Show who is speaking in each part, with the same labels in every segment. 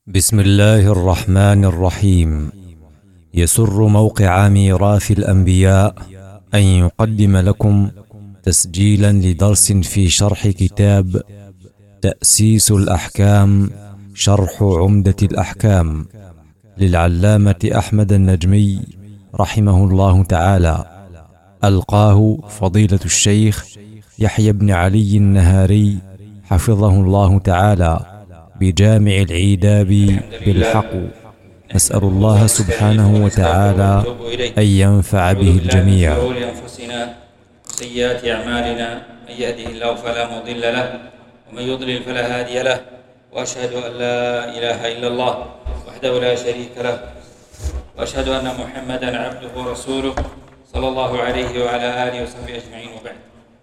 Speaker 1: بسم الله الرحمن الرحيم. يسر موقع ميراث الأنبياء أن يقدم لكم تسجيلا لدرس في شرح كتاب تأسيس الأحكام شرح عمدة الأحكام للعلامة أحمد النجمي رحمه الله تعالى، ألقاه فضيلة الشيخ يحيى بن علي النهاري حفظه الله تعالى بجامع العيداب بالحق. نسأل الله سبحانه وتعالى أن ينفع به الجميع.
Speaker 2: شرور أنفسنا وسيئات أعمالنا، من يهده الله فلا مضل له ومن يضلل فلا هادي له، وأشهد أن لا إله إلا الله وحده لا شريك له، وأشهد أن محمدا عبده ورسوله صلى الله عليه وعلى آله وصحبه أجمعين، وبعد.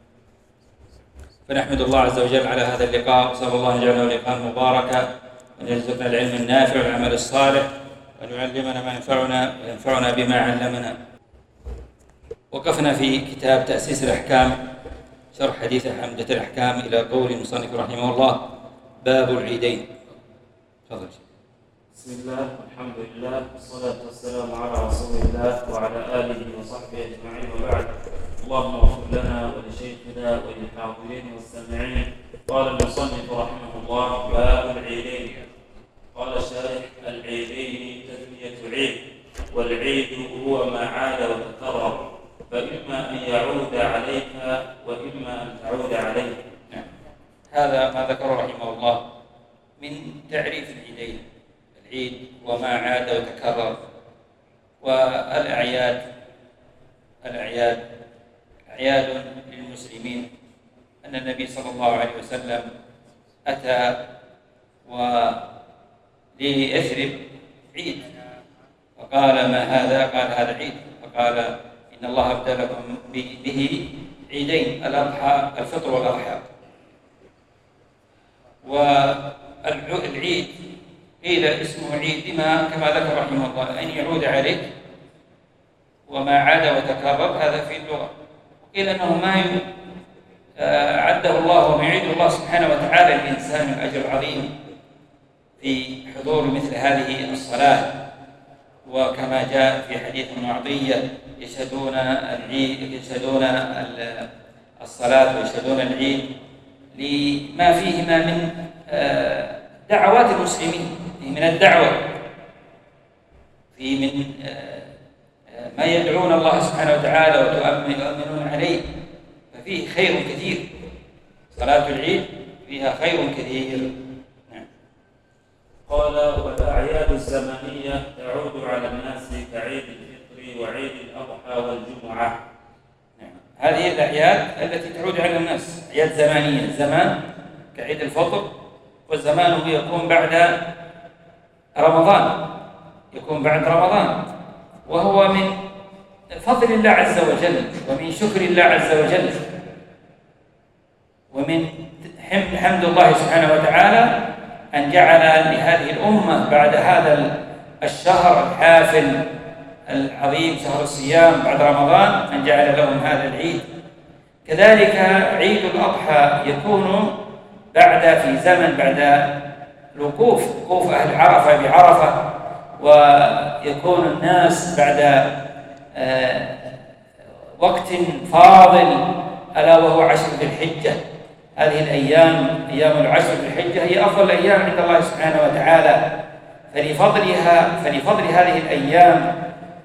Speaker 2: فنحمد الله عز وجل على هذا اللقاء، وصلى الله أن يجعله لقاء مباركا، وأن يرزقنا العلم النافع والعمل الصالح، وأن يعلمنا ما ينفعنا وينفعنا بما علمنا. وقفنا في كتاب تأسيس الأحكام شرح حديث عمدة الأحكام إلى قول المصنف رحمه الله: باب العيدين. تفضل.
Speaker 3: بسم الله والحمد لله والصلاة والسلام على رسول الله وعلى آله وصحبه أجمعين، وبعد. اللهم اغفر لنا ولشيخنا وللحاضرين والسامعين. قال المصنف رحمه الله: باب العيدين. قال الشارح: العيدين تسمية عيد، والعيد هو ما عاد وتكرر، فإما أن يعود عليك وإما أن تعود عليه.
Speaker 2: هذا ما ذكره رحمه الله من تعريف العيدين. العيد وما عاد وتكرر. والأعياد أعياد للمسلمين، أن النبي صلى الله عليه وسلم أتى وليثرب عيد، فقال: ما هذا؟ قال: هذا عيد. فقال: إن الله ابتلكم به عيدين، الفطر والأضحى. والعيد قيل اسمه عيد كما ذكر رحمه الله أن يعود عليك، وما عاد وتكرر هذا في اللغة. قيل أنه ما عده الله وما يعيد الله سبحانه وتعالى الإنسان الأجر العظيم في حضور مثل هذه الصلاة، وكما جاء في حديث ابن عطية: يشهدون العيد، يشهدون الصلاة ويشهدون العيد لما فيهما من دعوات المسلمين، من الدعوة، في من ما يدعون الله سبحانه وتعالى ويؤمنون عليه، ففيه خير كثير. صلاة العيد فيها خير كثير. نعم.
Speaker 3: قال: والأعياد الزمنية تعود على الناس كعيد الفطر وعيد الأضحى والجمعة.
Speaker 2: نعم. هذه الأعياد التي تعود على الناس أعياد زمانية، الزمان كعيد الفطر، والزمان يكون بعد رمضان، وهو من فضل الله عز وجل ومن شكر الله عز وجل ومن حمد الله سبحانه وتعالى أن جعل لهذه الأمة بعد هذا الشهر الحافل العظيم، شهر الصيام بعد رمضان، أن جعل لهم هذا العيد. كذلك عيد الأضحى يكون في زمن بعد وقوف أهل عرفة بعرفة، ويكون الناس بعد وقت فاضل ألا وهو عشر ذي الحجة. هذه الأيام، أيام العشر ذي الحجة، هي أفضل الأيام عند الله سبحانه وتعالى، فلفضل هذه الأيام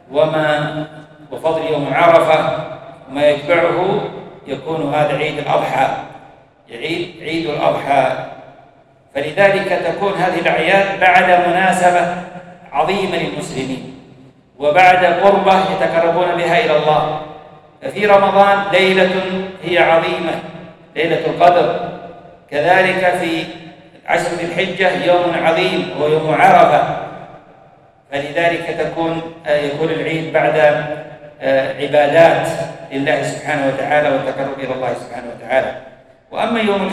Speaker 2: وفضل يوم عرفة وما يتبعه يكون هذا عيد الأضحى، عيد الأضحى. فلذلك تكون هذه الأعياد بعد مناسبة عظيمة للمسلمين، وبعد قربة يتقربون بها إلى الله. ففي رمضان ليلة هي عظيمة، ليلة القدر. كذلك في عشر ذي الحجة يوم عظيم وهو يوم عرفة. فلذلك يكون العيد بعد عبادات لله سبحانه وتعالى والتقرب إلى الله سبحانه وتعالى. وأما يوم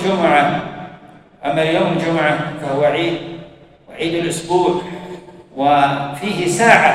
Speaker 2: الجمعة فهو عيد الأسبوع، وفيه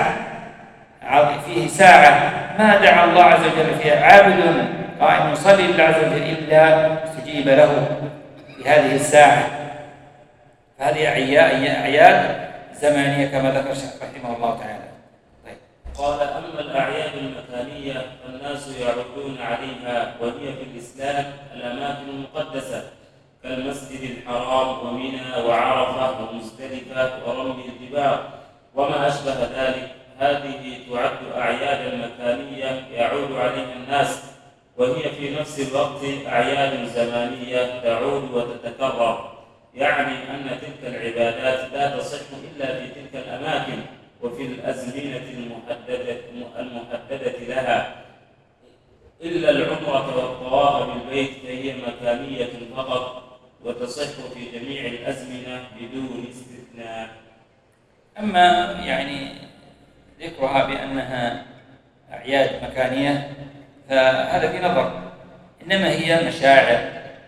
Speaker 2: ساعة ما دعا الله عز وجل فيها عابد قائم يصلي لله عز وجل إلا استجيب له في هذه الساعة. فهذه أعياد زمانية كما ذكر الشيخ رحمه الله تعالى. طيب.
Speaker 3: قال: أما الأعياد المكانية فالناس يعودون عليها، وهي في الإسلام الأماكن المقدسة كالمسجد الحرام ومنى وعرفة ومزدلفة ورمي الجبال وما أشبه ذلك. هذه تعد أعيادا مكانية يعود عليها الناس، وهي في نفس الوقت أعياد زمانية تعود وتتكرر، يعني أن تلك العبادات لا تصح إلا في تلك الأماكن وفي الأزمنة المحددة لها، إلا العمرة والطواف بالبيت فهي مكانية فقط وتصح في جميع الأزمنة بدون استثناء.
Speaker 2: أما يعني ذكرها بأنها أعياد مكانية فهذا في نظر، إنما هي مشاعر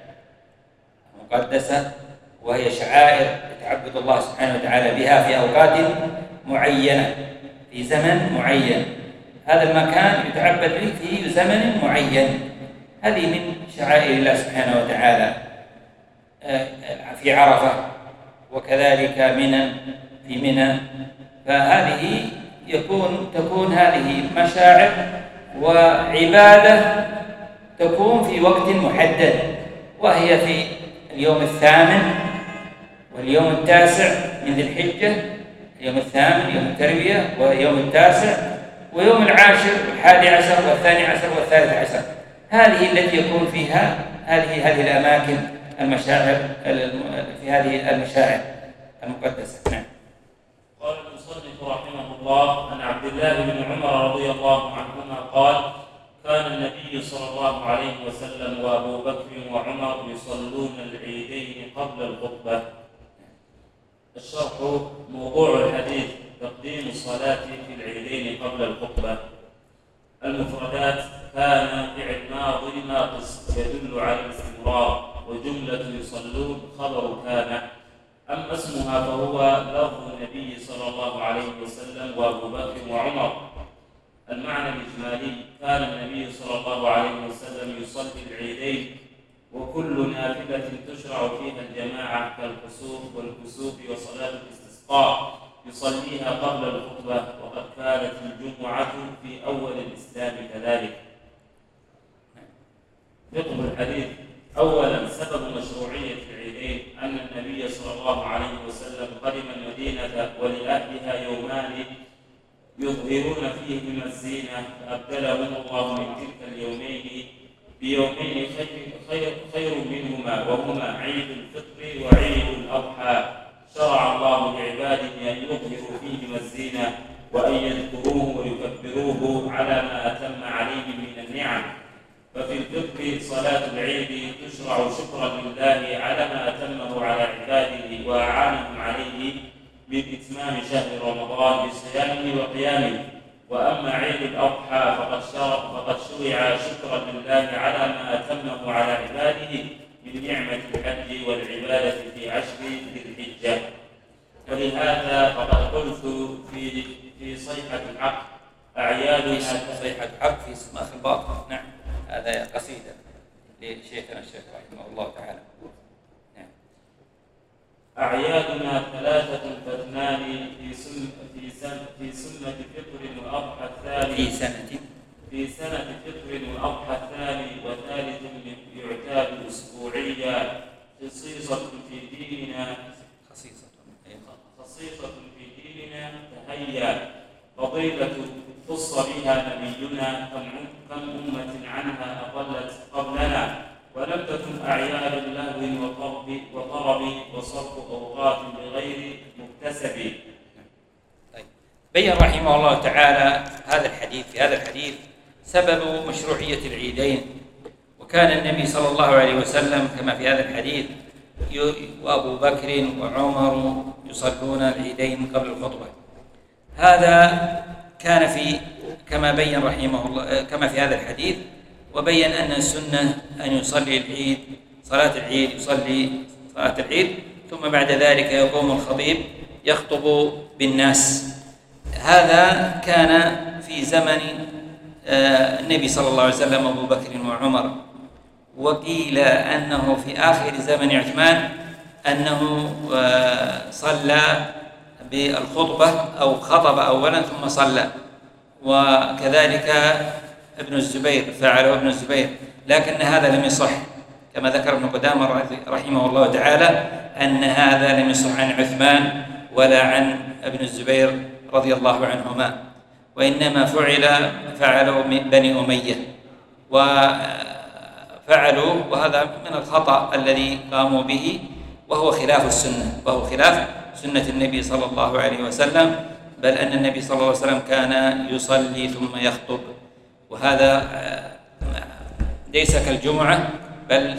Speaker 2: مقدسة، وهي شعائر يتعبد الله سبحانه وتعالى بها في أوقات معينة في زمن معين. هذا المكان يتعبد به في زمن معين، هذه من شعائر الله سبحانه وتعالى. في عرفة وكذلك في منى، فهذه تكون هذه مشاعر وعبادة تكون في وقت محدد، وهي في اليوم 8 واليوم 9 من ذي الحجة، اليوم 8 يوم التروية، ويوم 9 ويوم 10 و11 و12 و13. هذه التي يكون فيها هذه الأماكن المشاعر في هذه المشاعر المقدسة. نعم.
Speaker 3: قال المصنف رحمه الله: عن عبد الله بن عمر رضي الله عنهما قال: كان النبي صلى الله عليه وسلم وأبو بكر وعمر يصلون العيدين قبل الخطبة. الشرح: موضوع الحديث تقديم الصلاة في العيدين قبل الخطبة. المفردات: كان فعل ماضي ناقص يدل على الاستمرار، وجملة يصلون خبر كان. أما اسمها فهو لفظ النبي صلى الله عليه وسلم وأبو بكر وعمر. المعنى الإجمالي: كان النبي صلى الله عليه وسلم يصلي العيدين، وكل نافلة تشرع فيها الجماعة كالخسوف والكسوف وصلاة الاستسقاء يصليها قبل الخطبة، وقد كانت الجمعة في أول الإسلام كذلك. فقه الحديث: أولا، سبب مشروعية العيدين أن النبي صلى الله عليه وسلم قدم المدينة ولأهلها يومان يظهرون فيهما الزينة، فأبدلهم الله من تلك اليومين بيومين خير منهما، وهما عيد الفطر وعيد الأضحى. شرع الله لعباده أن يظهروا فيهما الزينة وأن يذكروه ويكبروه على ما أتم عليهم من النعم. ففي الفطر صلاة العيد تشرع شكرا لله على ما أتمه على عباده وأعانهم عليه بإتمام شهر رمضان بصيامه وقيامه. وأما عيد الأضحى فقد شرع شكرا لله على ما أتمه على عباده من نعمة الحج والعبادة في 10 ذي الحجة. ولهذا فقد قلت في صيحة الحق: أعيادنا
Speaker 2: صيحة الحق في سماخ الباطن. نعم، هذا قصيدة لشيخنا الشيخ رحمه الله تعالى. نعم.
Speaker 3: أعيادنا 3 فاثنان في سنة فطر وأضحى الثاني في سنة فطر وأضحى الثاني، وثالث يعتاد أسبوعيا، خصيصة في ديننا تهيا، فضيلة خص بها نبينا، كم أمة عنها أضلت قبلنا، ولم تكن أعياد لهو وطرب وصرف أوقات بغير مكتسب.
Speaker 2: بين رحمه الله تعالى في هذا الحديث سبب مشروعية العيدين. وكان النبي صلى الله عليه وسلم كما في هذا الحديث وأبو بكر وعمر يصلون العيدين قبل الخطبة. هذا كان كما بين رحمه الله كما في هذا الحديث، وبين أن السنة أن يصلي صلاة العيد ثم بعد ذلك يقوم الخطيب يخطب بالناس. هذا كان في زمن النبي صلى الله عليه وسلم أبو بكر وعمر. وقيل أنه في آخر زمن عثمان أنه صلى بالخطبة أو خطب أولا ثم صلى، وكذلك ابن الزبير فعله ابن الزبير، لكن هذا لم يصح كما ذكر ابن قدامة رحمه الله تعالى أن هذا لم يصح عن عثمان ولا عن ابن الزبير رضي الله عنهما، وإنما فعلوا بني أمية وفعلوا، وهذا من الخطأ الذي قاموا به، وهو خلاف السنة، وهو خلاف سنة النبي صلى الله عليه وسلم، بل أن النبي صلى الله عليه وسلم كان يصلي ثم يخطب، وهذا ليس كالجمعة، بل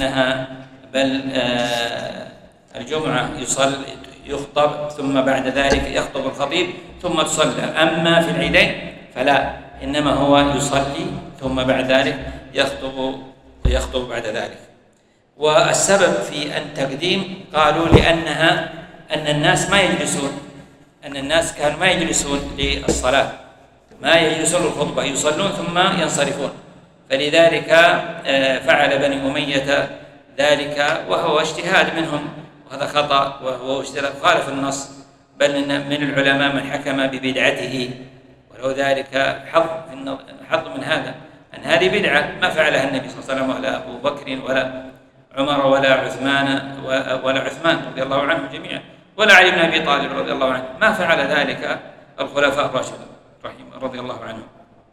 Speaker 2: الجمعة يخطب ثم بعد ذلك يخطب الخطيب ثم تصلى، أما في العيدين فلا، إنما هو يصلي ثم بعد ذلك يخطب بعد ذلك. والسبب في التقديم قالوا أن الناس كانوا ما يجلسون للصلاة، ما يجلسون للخطبة، يصلون ثم ينصرفون، فلذلك فعل بني أمية ذلك، وهو اجتهاد منهم، وهذا خطأ وهو اجتهاد خالف النص، بل من العلماء من حكم ببدعته، ولو ذلك حظ من هذا، أن هذه بدعة ما فعلها النبي صلى الله عليه وسلم ولا أبو بكر ولا عمر ولا عثمان رضي الله عنهم جميعا، ولا علي بن أبي طالب رضي الله عنه، ما فعل ذلك الخلفاء الراشدون رضي الله عنهم.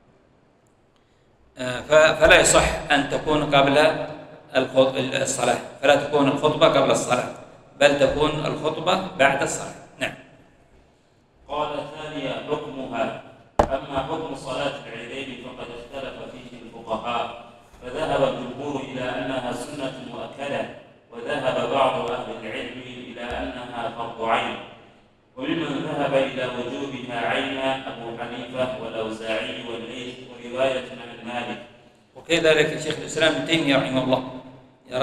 Speaker 2: فلا يصح أن تكون قبل الصلاة، فلا تكون الخطبة قبل الصلاة، بل تكون الخطبة بعد الصلاة. نعم.
Speaker 3: قال ثانيا حكمها. أما حكم صلاة العيدين فقد اختلف فيه الفقهاء، فذهب الجمهور إلى أنها سنة مؤكدة، وذهب بعض أهل العلم إلى أنها فرض عين، وممن ذهب إلى وجوبها عينا أبو حنيفة والأوزاعي والليث ورواية عن مالك.
Speaker 2: وكذلك شيخ الإسلام ابن تيمية رحمه الله يرى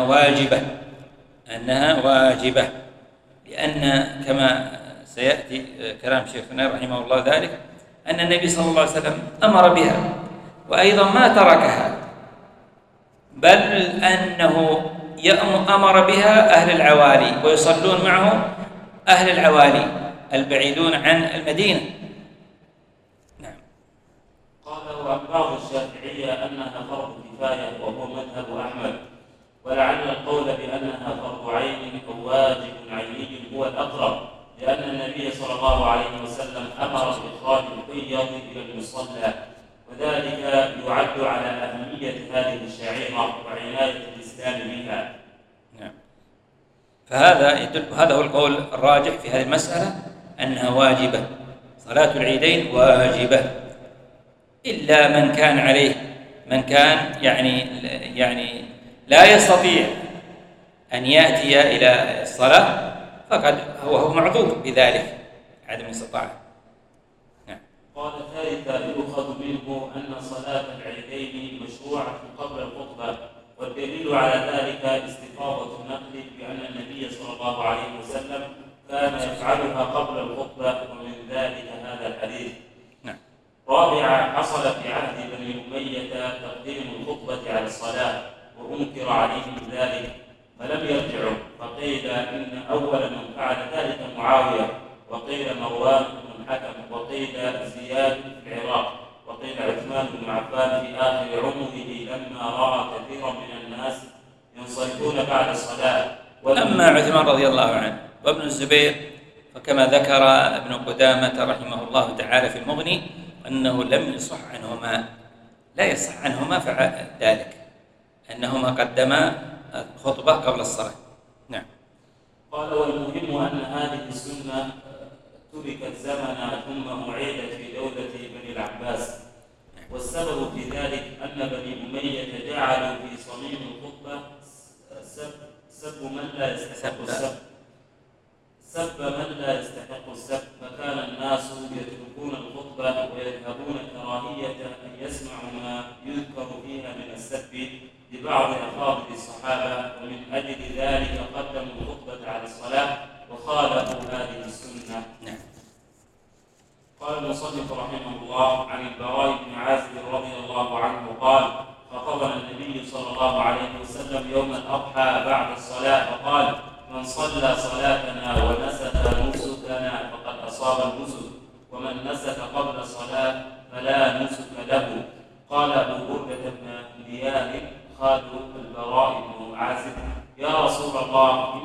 Speaker 2: أنها واجبة، لأن كما سيأتي كلام شيخنا رحمه الله ذلك أن النبي صلى الله عليه وسلم أمر بها، وأيضا ما تركها، بل أنه أمر بها أهل العوالي، ويصلون معه أهل العوالي البعيدون عن المدينة. نعم.
Speaker 3: قال وعن بعض الشافعية أنها فرض كفاية، وهو مذهب أحمد، ولعل القول بأنها فرض عين أو واجب عيني هو الأقرب، لأن النبي صلى الله عليه وسلم أمر بإخراج الحيض إلى المصلى، وذلك يعد على أهمية هذه الشعيرة وعناية الإسلام بها.
Speaker 2: نعم. هذا هو القول الراجح في هذه المسألة، أنها واجبة، صلاة العيدين واجبة، إلا من كان يعني لا يستطيع أن يأتي إلى الصلاة، فقد هو معذور بذلك، عدم الاستطاعة. نعم.
Speaker 3: قال ثالثا يؤخذ منه أن صلاة العيدين مشروعة قبل الخطبة، والدليل على ذلك استفاضة النقل بأن النبي صلى الله عليه وسلم كان يفعلها قبل الخطبة، ومن ذلك هذا الحديث.
Speaker 2: نعم.
Speaker 3: رابعا حصل في عهد بني أمية تقديم الخطبة على الصلاة، وأنكر عليهم ذلك فلم يرجعوا، فقيل إن أول من فعل ذلك معاوية، وقيل مروان بن الحكم، وقيل زياد في العراق، وقيل عثمان بن عفان في آخر عمره لما رأى كثيرا من الناس ينصرفون بعد الصلاة.
Speaker 2: أما عثمان رضي الله عنه وابن الزبير فكما ذكر ابن قدامة رحمه الله تعالى في المغني أنه لم يصح عنهما، لا يصح عنهما فعل ذلك، أنهما قدما الخطبة قبل الصلاة. نعم.
Speaker 3: قال والمهم أن هذه السنة تركت زمنا ثم أعيدت في دولة بني العباس، والسبب في ذلك أن بني أمية جعلوا في صميم الخطبة سب من لا يستحق السب، فكان الناس يتركون الخطبة ويذهبون كراهية أن يسمعوا ما يذكر فيها من السب لبعض أفاضل الصحابة، ومن أجل ذلك قدموا الخطبة على الصلاة وخالفوا هذه السنة. قال المصنف رحمه الله عن البراء بن عازب رضي الله عنه قال خطبنا النبي صلى الله عليه وسلم يوم الأضحى بعد الصلاة فقال من صلى صلاتنا ونسك نسكنا أصاب النسك، ومن نسك قبل الصلاة فلا نسك له. قال أبو بردة بن ديار خال البراء بن عازب: يا رسول الله،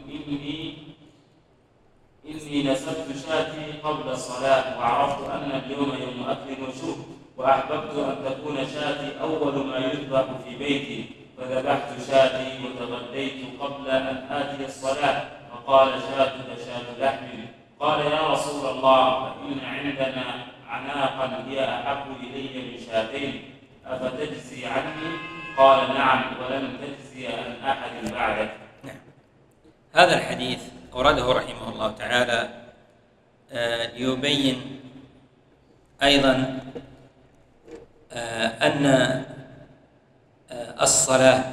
Speaker 3: إني نسكت شاتي قبل الصلاة، وعرفت أن اليوم يوم أكل وشرب، وأحببت أن تكون شاتي أول ما يذبح في بيتي، فذبحت شاتي وتغديت قبل أن آتي الصلاة، فقال: شاتك شات لحم. قال: يا رسول الله، فإن عندنا عناقا هي أحب إلي من شاتين، أفتجزي عني؟ قال: نعم، ولن تجزي عن أحد بعدك.
Speaker 2: هذا الحديث أورده رحمه الله تعالى ليبين أيضا أن الصلاة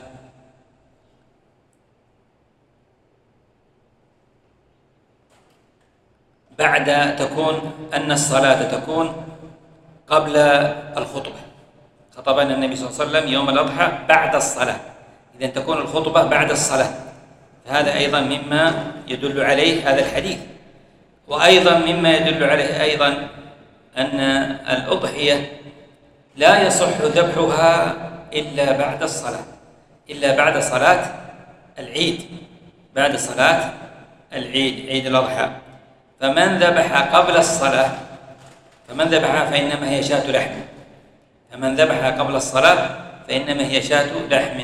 Speaker 2: أن الصلاة تكون قبل الخطبة. خطبنا النبي صلى الله عليه وسلم يوم الأضحى بعد الصلاة، إذن تكون الخطبة بعد الصلاة، فهذا أيضا مما يدل عليه هذا الحديث. وأيضا مما يدل عليه أيضا أن الأضحية لا يصح ذبحها إلا بعد الصلاة، إلا بعد صلاة العيد، بعد صلاة العيد، عيد الأضحى. فمن ذبح قبل الصلاة فإنما هي شاة لحم، فمن ذبح قبل الصلاة فإنما هي شاة لحم،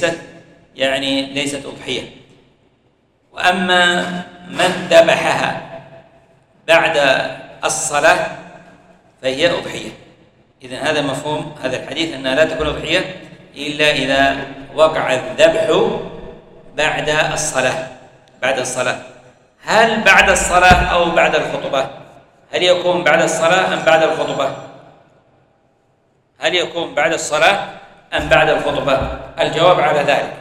Speaker 2: ليست أضحية. وأما من ذبحها بعد الصلاة فهي أضحية. إذن هذا مفهوم هذا الحديث، أنها لا تكون أضحية إلا إذا وقع الذبح بعد الصلاة. هل بعد الصلاة أو بعد الخطبة؟ هل يكون بعد الصلاة أم بعد الخطبة؟ الجواب على ذلك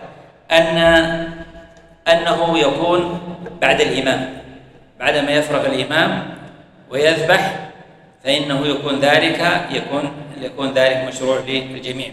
Speaker 2: أنه يكون بعد الإمام، بعدما يفرغ الإمام ويذبح، فإنه يكون ذلك مشروع للجميع.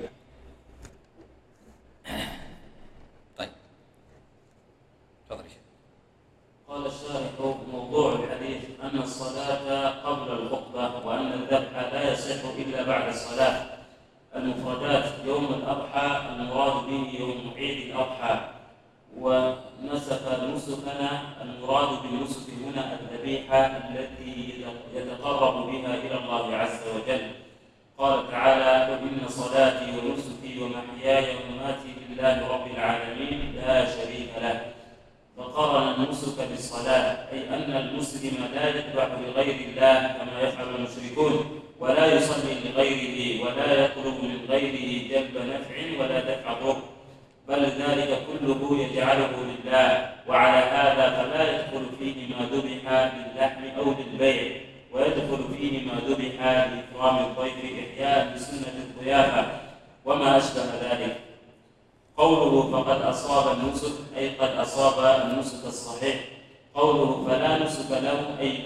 Speaker 2: طيب، تفضل.
Speaker 3: قال الشارح: موضوع الحديث أن الصلاة قبل الخطبة، وأن الذبح لا يصح إلا بعد الصلاة. المفردات: يوم الأضحى المراد به يوم عيد الأضحى، ونسك نسكنا المراد بالنسك هنا الذبيحة التي يتقرب بها إلى الله عز وجل. قال تعالى: وإن صلاتي ونسكي ومحياي ومماتي لله رب العالمين لا شريك له. فقارن النسك بالصلاة، أي أن المسلم لا يذبح لغير الله كما يفعل المشركون، ولا يصلي لغيره، ولا يطلب من غيره جلب نفع ولا دفع ضر، بل ذلك كله يجعله لله. وعلى هذا فلا يدخل فيه ما ذبح للحم أو للبيع، ويدخل فيه ما ذبح لإكرام الضيف إحياء بسنة الضيافة وما أشبه ذلك. قوله فقد أصاب النسك، أي قد أصاب النسك الصحيح. قوله فلا نسك له، أي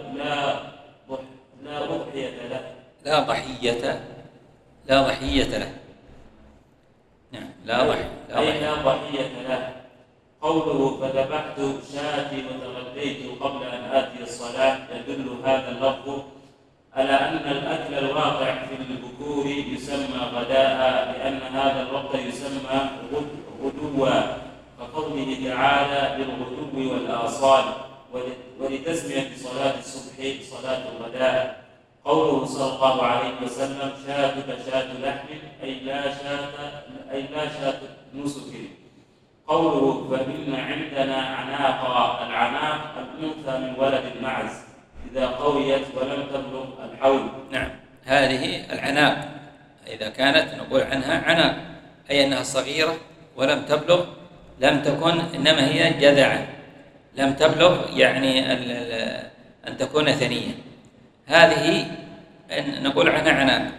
Speaker 3: لا ضحية له.
Speaker 2: لا ضحية له. نعم، لا
Speaker 3: ضحية له. قوله فذبحت شاتي وتغديت قبل أن آتي الصلاة، يدل هذا اللفظ على أن الأكل الواقع في البكور يسمى غداء، لأن هذا الوقت يسمى غدوا، كقوله تعالى: بالغدو والآصال، ولتسمية صلاة الصبح صلاة الغداء. قوله صلى الله عليه وسلم: شاتك شات لحم، أي لا شات نسك. قوله فإن عندنا عناق، العناق الأنثى من ولد المعز إذا قويت ولم تبلغ الحول.
Speaker 2: نعم، هذه العناق إذا كانت نقول عنها عناق، أي أنها صغيرة ولم تبلغ، لم تكن، إنما هي جذعة، لم تبلغ يعني أن تكون ثنية، هذه نقول عنها عناق.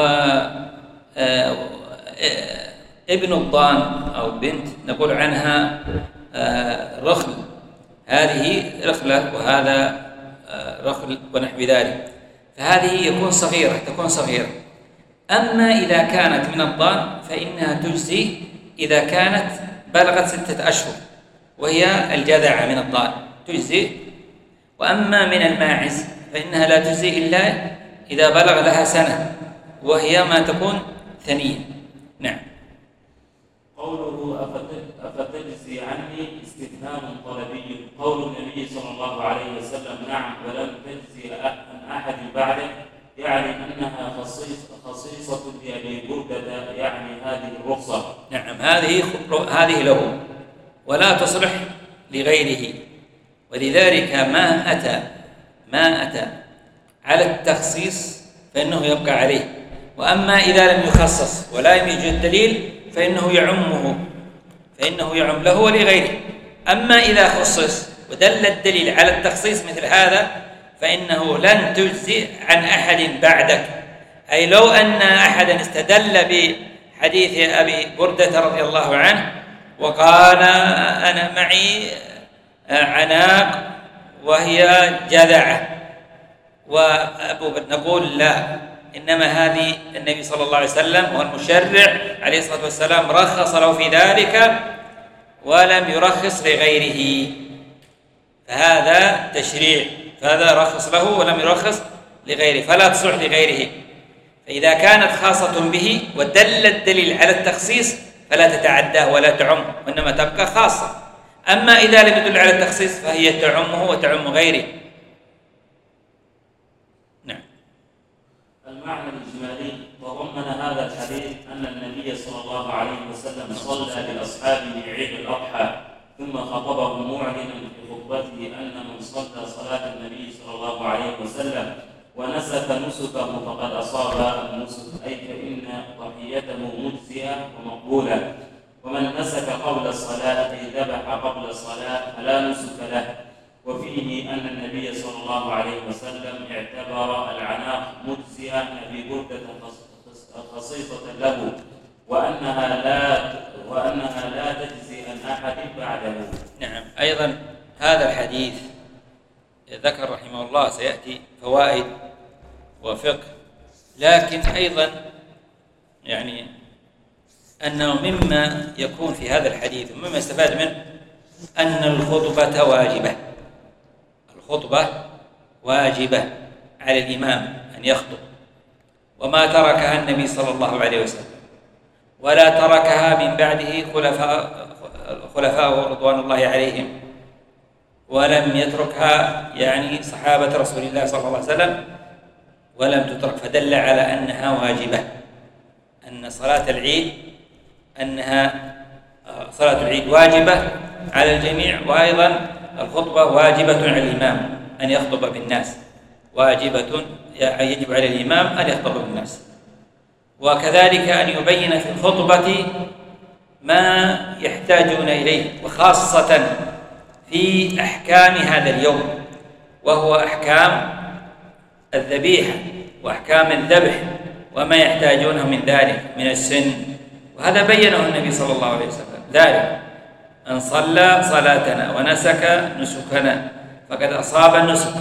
Speaker 2: ابن الضان أو بنت نقول عنها رخل، هذه رخلة وهذا رخل ونحو ذلك، فهذه تكون صغيرة. أما إذا كانت من الضان فإنها تجزي إذا كانت بلغت 6 أشهر، وهي الجذعة من الضان تجزي. وأما من الماعز فإنها لا تجزي إلا إذا بلغ لها سنة، وهي ما تكون ثنية. نعم.
Speaker 3: قوله أفتجزي عني استفهام طلبي. قول النبي صلى الله عليه وسلم نعم ولم تجزي عن أحد بعدك يعني أنها خصيصة بأبي بردة، يعني هذه الرخصة.
Speaker 2: نعم، هذه له ولا تصلح لغيره، ولذلك ما أتى على التخصيص فإنه يبقى عليه، وأما إذا لم يخصص ولا يوجد دليل فإنه يعم له ولغيره. أما إذا خصص ودل الدليل على التخصيص مثل هذا فإنه لن تجزي عن أحد بعدك، أي لو أن أحدا استدل بحديث أبي بردة رضي الله عنه وقال أنا معي عناق وهي جذعة، نقول لا، إنما هذه النبي صلى الله عليه وسلم وهو المشرع عليه الصلاة والسلام رخص له في ذلك ولم يرخص لغيره، فهذا تشريع، فهذا رخص له ولم يرخص لغيره فلا تصلح لغيره. فإذا كانت خاصة به ودل الدليل على التخصيص فلا تتعداه ولا تعم، وإنما تبقى خاصة. أما إذا لم يدل على التخصيص فهي تعمه وتعم غيره. نعم.
Speaker 3: المعنى الإجمالي تضمن هذا الحديث أن النبي صلى الله عليه وسلم صلى لأصحابه عيد الأضحى ثم خطبهم معلنا في خطبته أن من صلى صلاة النبي صلى الله عليه وسلم ونسك نسكه فقد أصاب النسك، أي فإن ضحيته مجزية ومقبولة. ومن نسك قبل الصلاة أي ذبح قبل الصلاة فلا نسك له. وفيه أن النبي صلى الله عليه وسلم اعتبر العناق مجزية أبي بردة خصيصة له، وأنها لا تجزي عن أحد بعده.
Speaker 2: نعم. أيضا هذا الحديث ذكر رحمه الله سيأتي فوائد وفقه، لكن أيضا يعني أنه مما يكون في هذا الحديث ومما يستفاد منه أن الخطبة واجبة. الخطبة واجبة على الإمام أن يخطب، وما تركها النبي صلى الله عليه وسلم ولا تركها من بعده خلفاء رضوان الله عليهم، ولم يتركها يعني صحابة رسول الله صلى الله عليه وسلم ولم تترك، فدل على أنها واجبة، أن صلاة العيد واجبة على الجميع. وأيضا الخطبة واجبة على الإمام أن يخطب بالناس، يجب على الإمام أن يخطب بالناس، وكذلك أن يبين في الخطبة ما يحتاجون إليه، وخاصة في أحكام هذا اليوم، وهو أحكام الذبيحة وأحكام الذبح وما يحتاجونه من ذلك من السن، وهذا بينه النبي صلى الله عليه وسلم، ذلك أن صلى صلاتنا ونسك نسكنا فقد أصاب النسك.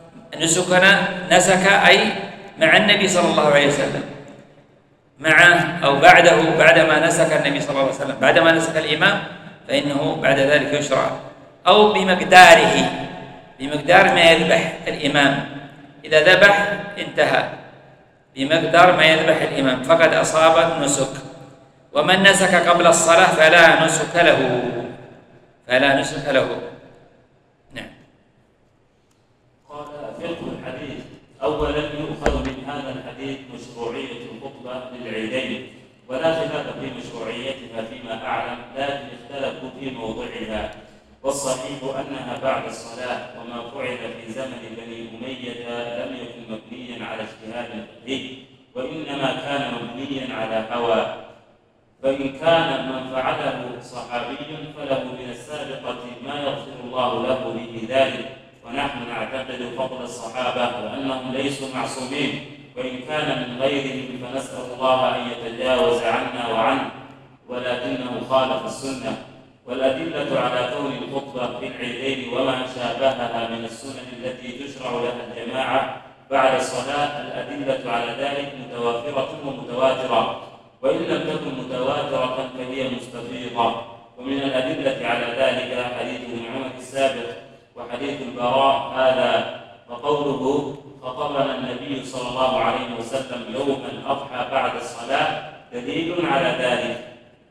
Speaker 2: نسك أي مع النبي صلى الله عليه وسلم، معه أو بعدما نسك النبي صلى الله عليه وسلم، بعدما نسك الإمام فإنه بعد ذلك يشرع، أو بمقدار ما يذبح الإمام. إذا ذبح انتهى بمقدار ما يذبح الإمام فقد أصاب النسك. ومن نسك قبل الصلاة فلا نسك له. نعم.
Speaker 3: قال فقه الحديث. أولا يؤخذ من هذا الحديث مشروعية الخطبة للعيدين، ولا خلاف في مشروعيتها فيما أعلم، لكن اختلفوا في موضعها، والصحيح أنها بعد الصلاة، وما فعل في زمن بني أمية لم يكن مبنيا على اجتهاد فقهي، وإنما كان مبنيا على هوى. فإن كان من فعله صحابي فله من السابقة ما يغفر الله له به ذلك، ونحن نعتقد فضل الصحابة وأنهم ليسوا معصومين، وإن كان من غيرهم فنسأل الله أن يتجاوز عنا وعنه، ولكنه خالف السنة. والأدلة على كون الخطبة في العيدين وما شابهها من السنن التي تشرع لها الجماعة بعد الصلاة، الأدلة على ذلك متوافرة ومتواترة، وإن لم تكن متواترة فهي مستفيضة. ومن الأدلة على ذلك حديث ابن عمر السابق، وحديث البراء هذا. وقوله خطبنا النبي صلى الله عليه وسلم يوم الأضحى بعد الصلاة دليل على ذلك.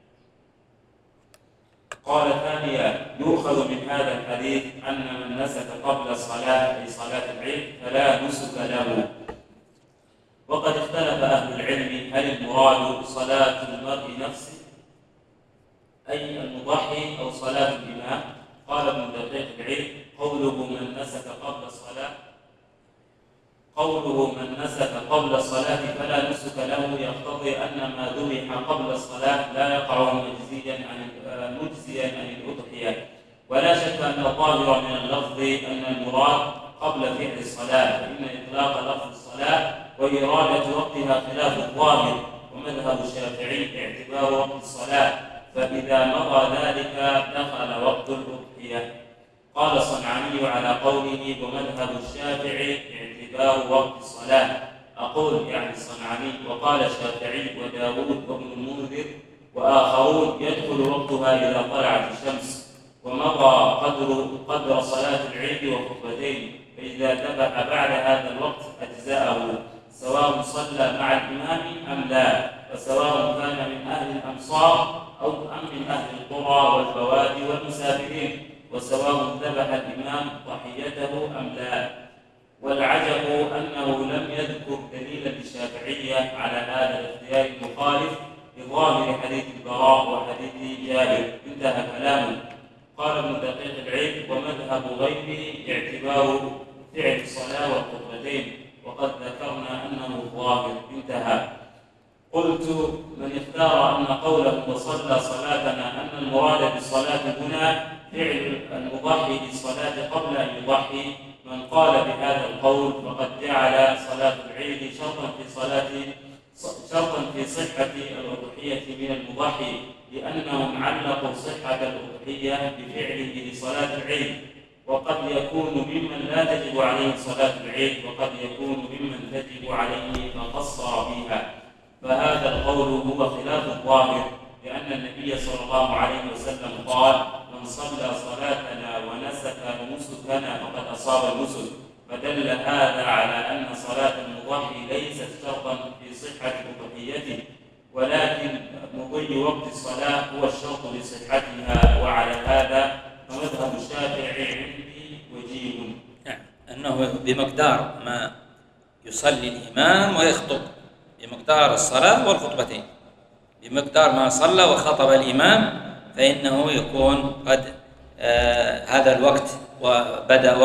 Speaker 3: قال ثانيا: يؤخذ من هذا الحديث أن من نسك قبل الصلاة أي صلاة العيد فلا نسك له. وقد اختلف أهل العلم هل المراد صلاة المرء نفسه أي المضحي أو صلاة الإمام. قال ابن دقيق العيد: قوله من نسك قبل الصلاة فلا نسك له يقتضي أن ما ذبح قبل الصلاة لا يقع مجزيا عن الأضحية. ولا شك أن الظاهر من اللفظ أن المراد قبل فعل الصلاة، فإن إطلاق لفظ الصلاة وإرادة وقتها خلاف الظاهر. ومذهب الشافعي اعتبار وقت الصلاة، فإذا مضى ذلك دخل وقت الأضحية. قال الصنعاني على قوله ومذهب الشافعي اعتبار وقت الصلاة، أقول يعني الصنعاني. وقال الشافعي وداود وابن المنذر وآخرون يدخل وقتها إذا طلعت الشمس ومضى قدر صلاة العيد وخطبتين، فإذا ذبح بعد هذا الوقت أجزاءه، سواء صلى مع الإمام أم لا، وسواء كان من أهل الأمصار أو من أهل القرى والبوادي والمسافرين، وسواء ذبح الإمام ضحيته أم لا. والعجب أنه لم يذكر دليلا للشافعية على هذا الاختيار المخالف لظاهر حديث البراء وحديث جابر. انتهى كلامه. قال ابن دقيق العيد ومذهب غيره اعتبار فعل الصلاة والخطبتين، وقد ذكرنا أنه ظاهر. انتهى. قلت من اختار أن قوله وصلى صلاتنا أن المراد بالصلاة هنا فعل المضحي للصلاة قبل أن يضحي، من قال بهذا القول فقد جعل صلاة العيد شرطا في صحة الأضحية من المضحي، لأنهم علقوا صحة الأضحية بفعله لصلاة العيد. وقد يكون ممن لا تجب عليه صلاة العيد، وقد يكون ممن تجب عليه فقصر فيها. فهذا القول هو خلاف الظاهر، لأن النبي صلى الله عليه وسلم قال من صلى صلاتنا ونسك نسكنا فقد أصاب النسك، فدل هذا على أن صلاة المضحي ليست شرطا في صحة أضحيته، ولكن مضي وقت الصلاة هو الشرط لصحتها. وعلى هذا فمذهب الشافعي عندي وجيه.
Speaker 2: أنه بمقدار ما يصلي الإمام ويخطب، بمقدار الصلاة والخطبتين، بمقدار ما صلى وخطب الإمام فإنه يكون قد هذا الوقت وبدأ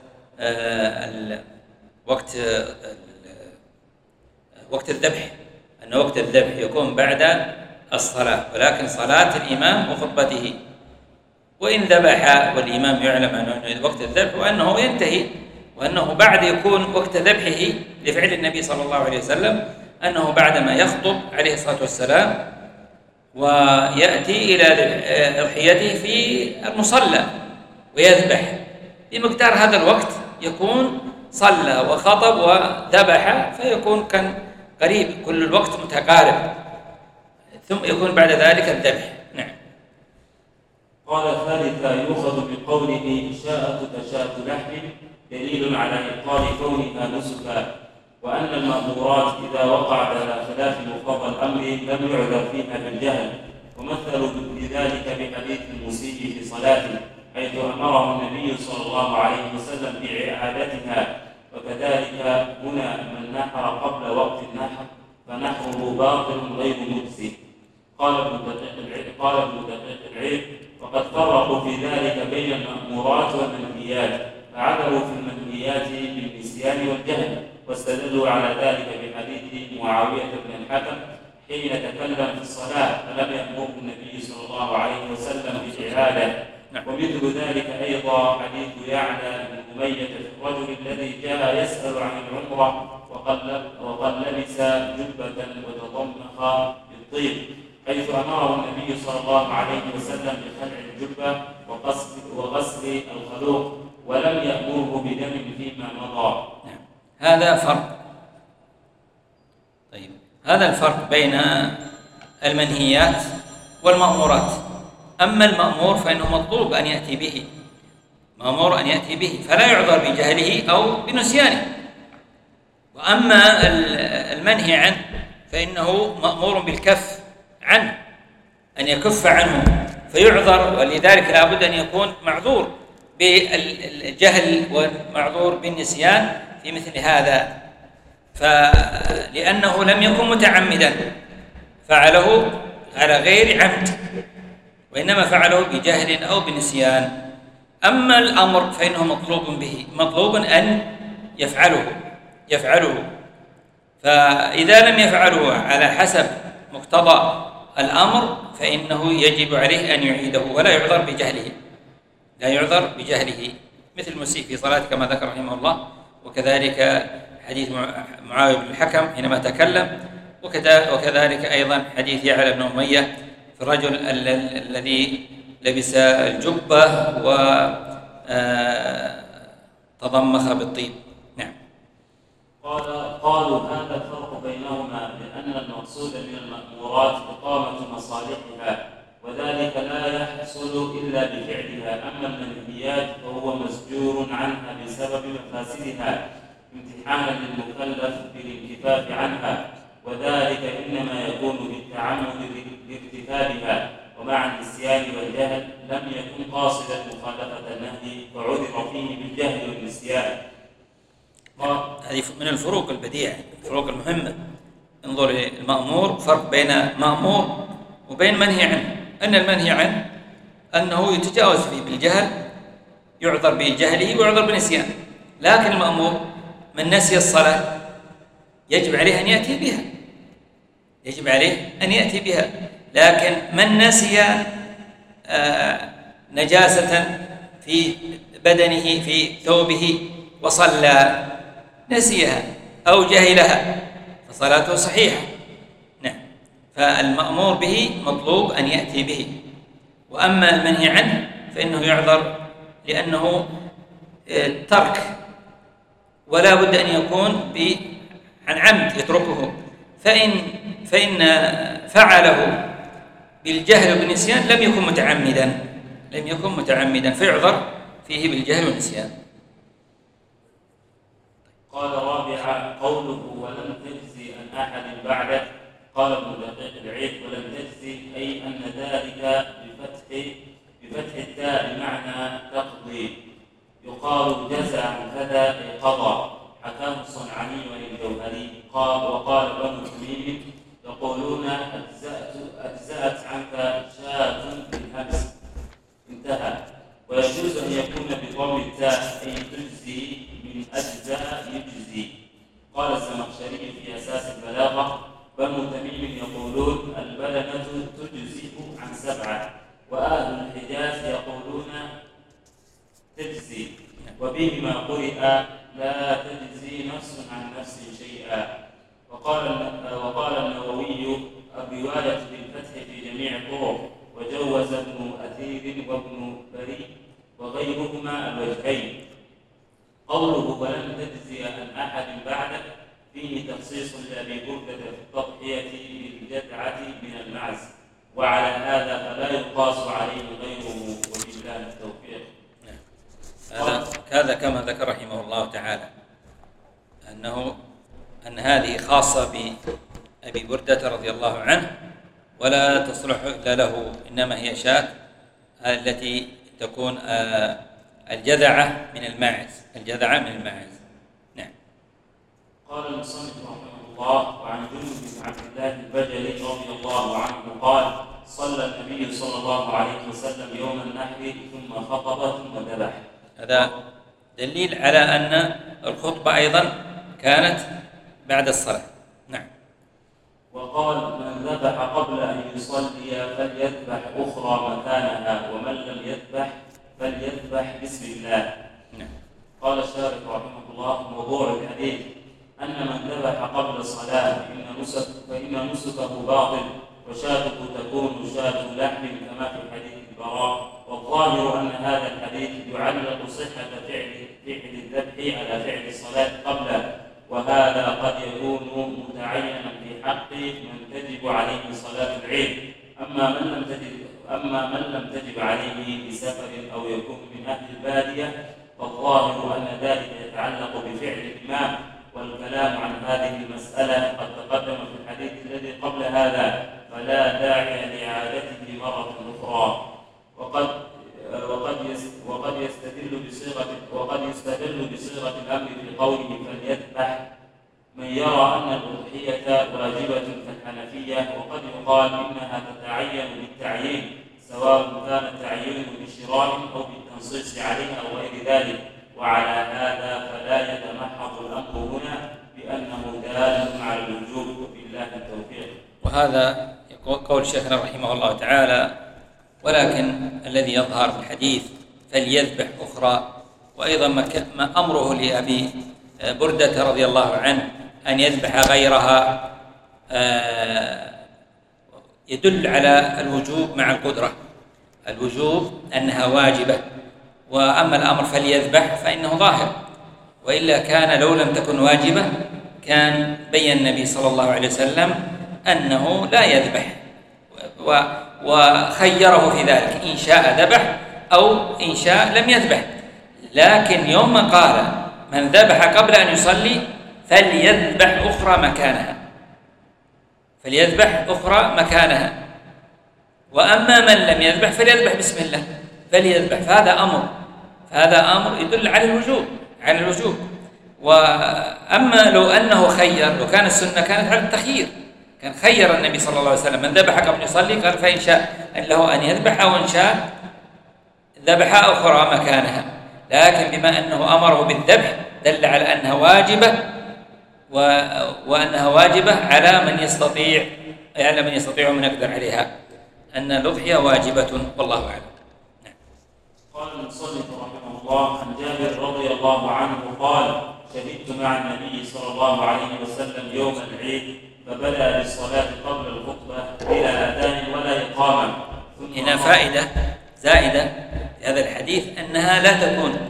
Speaker 2: وقت الذبح، أن وقت الذبح يكون بعد الصلاة، ولكن صلاة الإمام وخطبته. وإن ذبح والإمام يعلم أنه وقت الذبح وأنه ينتهي، وأنه بعد يكون وقت ذبحه لفعل النبي صلى الله عليه وسلم أنه بعدما يخطب عليه الصلاة والسلام ويأتي إلى أضحيته في المصلى ويذبح، بمقدار هذا الوقت يكون صلى وخطب وذبح، فيكون كان قريب، كل الوقت متقارب، ثم يكون بعد ذلك الذبح. نعم.
Speaker 3: قال ثالثا يؤخذ بقوله شاءة تشاة لحم دليل على إبطال كونها نسكا، وأن المأمورات إذا وقعت على خلاف مقتضى الأمر لم يعذر فيها بالجهل. ومثلوا بذلك بحديث المسيء في صلاته، حيث أمره النبي صلى الله عليه وسلم بإعادتها. وكذلك هنا من نحر قبل وقت النحر فنحره باطل غير مجزي. قال ابن دقيق العيد وقد فرقوا في ذلك بين المأمورات والمنهيات، فعدلوا في المنهيات بالنسيان والجهل، واستدلوا على ذلك بحديث معاوية بن الحكم حين تكلم في الصلاة فلم يأمره النبي صلى الله عليه وسلم بالإعادة. ومثل ذلك أيضا حديث يعلى بن أمية في الرجل الذي جاء يسأل عن العمرة وقد لبس جبة وتضمخ بالطيب، حيث أمره النبي صلى الله عليه وسلم بخلع الجبة وغسل الخلوق، ولم يأمره بدم فيما مضى.
Speaker 2: هذا فرق. طيب، هذا الفرق بين المنهيات والمأمورات. أما المأمور فإنه مطلوب أن يأتي به، مأمور أن يأتي به، فلا يعذر بجهله أو بنسيانه. وأما المنهي عنه فإنه مأمور بالكف عنه، أن يكف عنه فيعذر، ولذلك لا بد أن يكون معذور بالجهل ومعذور بالنسيان في مثل هذا، لأنه لم يكن متعمدا، فعله على غير عمد، وإنما فعله بجهل أو بنسيان. أما الأمر فإنه مطلوب به، مطلوب أن يفعله، فإذا لم يفعله على حسب مقتضى الأمر فإنه يجب عليه أن يعيده، ولا يعذر بجهله، لا يعذر بجهله، مثل المسيء في صلاته كما ذكر رحمه الله، وكذلك حديث معاوية بن الحكم حينما تكلم، وكذلك أيضا حديث يعلى بن أمية في الرجل الذي لبس الجبة وتضمخ بالطيب. نعم.
Speaker 3: قالوا هذا الفرق بينهما بأن المقصود من المأمورات إقامة مصالحها، وذلك لا يحصل إلا بفعلها. أما المنهيات فهو مسجور عنها بسبب مفاسدها امتحانا للمكلف بالانكفاف عنها، وذلك إنما يكون بالتعمد لارتكابها، ومع النسيان والجهل لم يكن قاصدا مخالفة النهي فعذر فيه بالجهل والنسيان.
Speaker 2: هذه من الفروق البديعة، الفروق المهمة. انظر المأمور، فرق بين مأمور وبين منهي عنه. أن المنهي عنه أنه يتجاوز فيه بالجهل، يعذر بجهله ويعذر بالنسيان، لكن المأمور من نسي الصلاة يجب عليه أن يأتي بها، لكن من نسي نجاسة في بدنه في ثوبه وصلى نسيها أو جهلها فصلاته صحيحة. نعم. فالمأمور به مطلوب أن يأتي به، وأما المنهي عنه فإنه يعذر لأنه ترك، ولا بد أن يكون عن عمد يتركه، فإن فعله بالجهل وبالنسيان لم يكن متعمدا فيعذر فيه بالجهل والنسيان.
Speaker 3: قال رابعا قوله ولم تجزي عن أحد بعدك. قال ابن دقيق العيد ولم تجزي أي أن ذلك بفتح التاء بمعنى تقضي، يقال جزى عن كذا أي قضى، حكاه الصنعاني والجوهري. وقال بنو تميم يقولون أجزأت عنك شاة بالهمس، انتهى. ويجوز أن يكون بضم التاء أي تجزي من أجزاء يجزي. قال الزمخشري في أساس البلاغة بنو تميم يقولون البلدة تجزئ عن 7، وأهل الحجاز يقولون تجزي، وبهما قرئ لا تجزي نفس عن نفس شيئا. وقال النووي الرواية بالفتح في جميع الطرق، وجوز ابن أثير وابن بري وغيرهما الوجهين. قوله ولم تجزي عن أحد بعدك فيه تخصيص لأبي بردة في التضحية بالجدعة من المعز، وعلى هذا فلا يقاس عليه غيره، وبالله التوفيق.
Speaker 2: هذا كما ذكر رحمه الله تعالى أن هذه خاصة بأبي بردة رضي الله عنه، ولا تصلح إلا له، إنما هي شاة التي تكون الجذعة من الماعز. نعم.
Speaker 3: قال المصنف رحمه الله وعن جندب بن عبد الله البجلي رضي الله عنه قال صلى النبي صلى الله عليه وسلم يوم النحر ثم خطب ثم ذبح.
Speaker 2: هذا دليل على أن الخطبة أيضا كانت بعد الصلاة. نعم.
Speaker 3: وقال من ذبح قبل أن يصلي فليذبح أخرى مكانها، ومن لم يذبح فليذبح بسم الله.
Speaker 2: نعم.
Speaker 3: قال الشارح رحمه الله موضوع الحديث أن من ذبح قبل الصلاة فإن نسكه باطل، وشاته تكون شاة لحم كما في حديث البراء. والظاهر أن هذا الحديث يعلق صحة فعل الذبح على فعل الصلاة قبله، وهذا قد يكون متعينا في حق من تجب عليه صلاة العيد. أما من لم تجب أما من لم تجب عليه بسفر أو يكون من أهل البادية فالظاهر أن ذلك يتعلق بفعل الإمام، والكلام عن هذه المسألة قد تقدم في الحديث الذي قبل هذا، فلا داعي لإعادته مرة أخرى. وقد يستدل بصيغة الأمر في قوله فليذبح من يرى أن الأضحية واجبة كالحنفية، وقد يقال إنها تتعين بالتعيين سواء كان التعيين بشراء أو بالتنصيص عليها أو غير ذلك، وعلى هذا فلا يتمحض الأمر هنا بأنه دال على الوجوب، وبالله التوفيق.
Speaker 2: وهذا قول شيخنا رحمه الله تعالى، ولكن الذي يظهر في الحديث فليذبح أخرى، وأيضا ما أمره لأبي بردة رضي الله عنه أن يذبح غيرها يدل على الوجوب مع القدرة، الوجوب أنها واجبة، وأما الأمر فليذبح فإنه ظاهر، وإلا كان لو لم تكن واجبة كان بين النبي صلى الله عليه وسلم أنه لا يذبح، وخيره في ذلك إن شاء ذبح أو إن شاء لم يذبح. لكن يوم قال من ذبح قبل أن يصلي فليذبح أخرى مكانها، وأما من لم يذبح فليذبح بسم الله فليذبح، فهذا أمر يدل على الوجوب. وأما لو أنه خير، لو كان السنة كانت على التخيير، كان خير النبي صلى الله عليه وسلم من ذبح قبل يصلي قال فإن شاء له أن يذبح أو إن شاء ذبح أخرى مكانها، لكن بما أنه أمره بالذبح دل على أنها واجبة، وأنها واجبة على من يستطيع ومن يقدر عليها، أن الأضحية واجبة والله أعلم.
Speaker 3: قال المصنف رحمه الله عن جابر رضي الله عنه قال شهدت مع النبي صلى الله عليه وسلم يوم العيد فبدأ بالصلاة قبل الخطبة بلا أذان ولا إقامة.
Speaker 2: هنا فائدة زائدة في هذا الحديث أنها لا تكون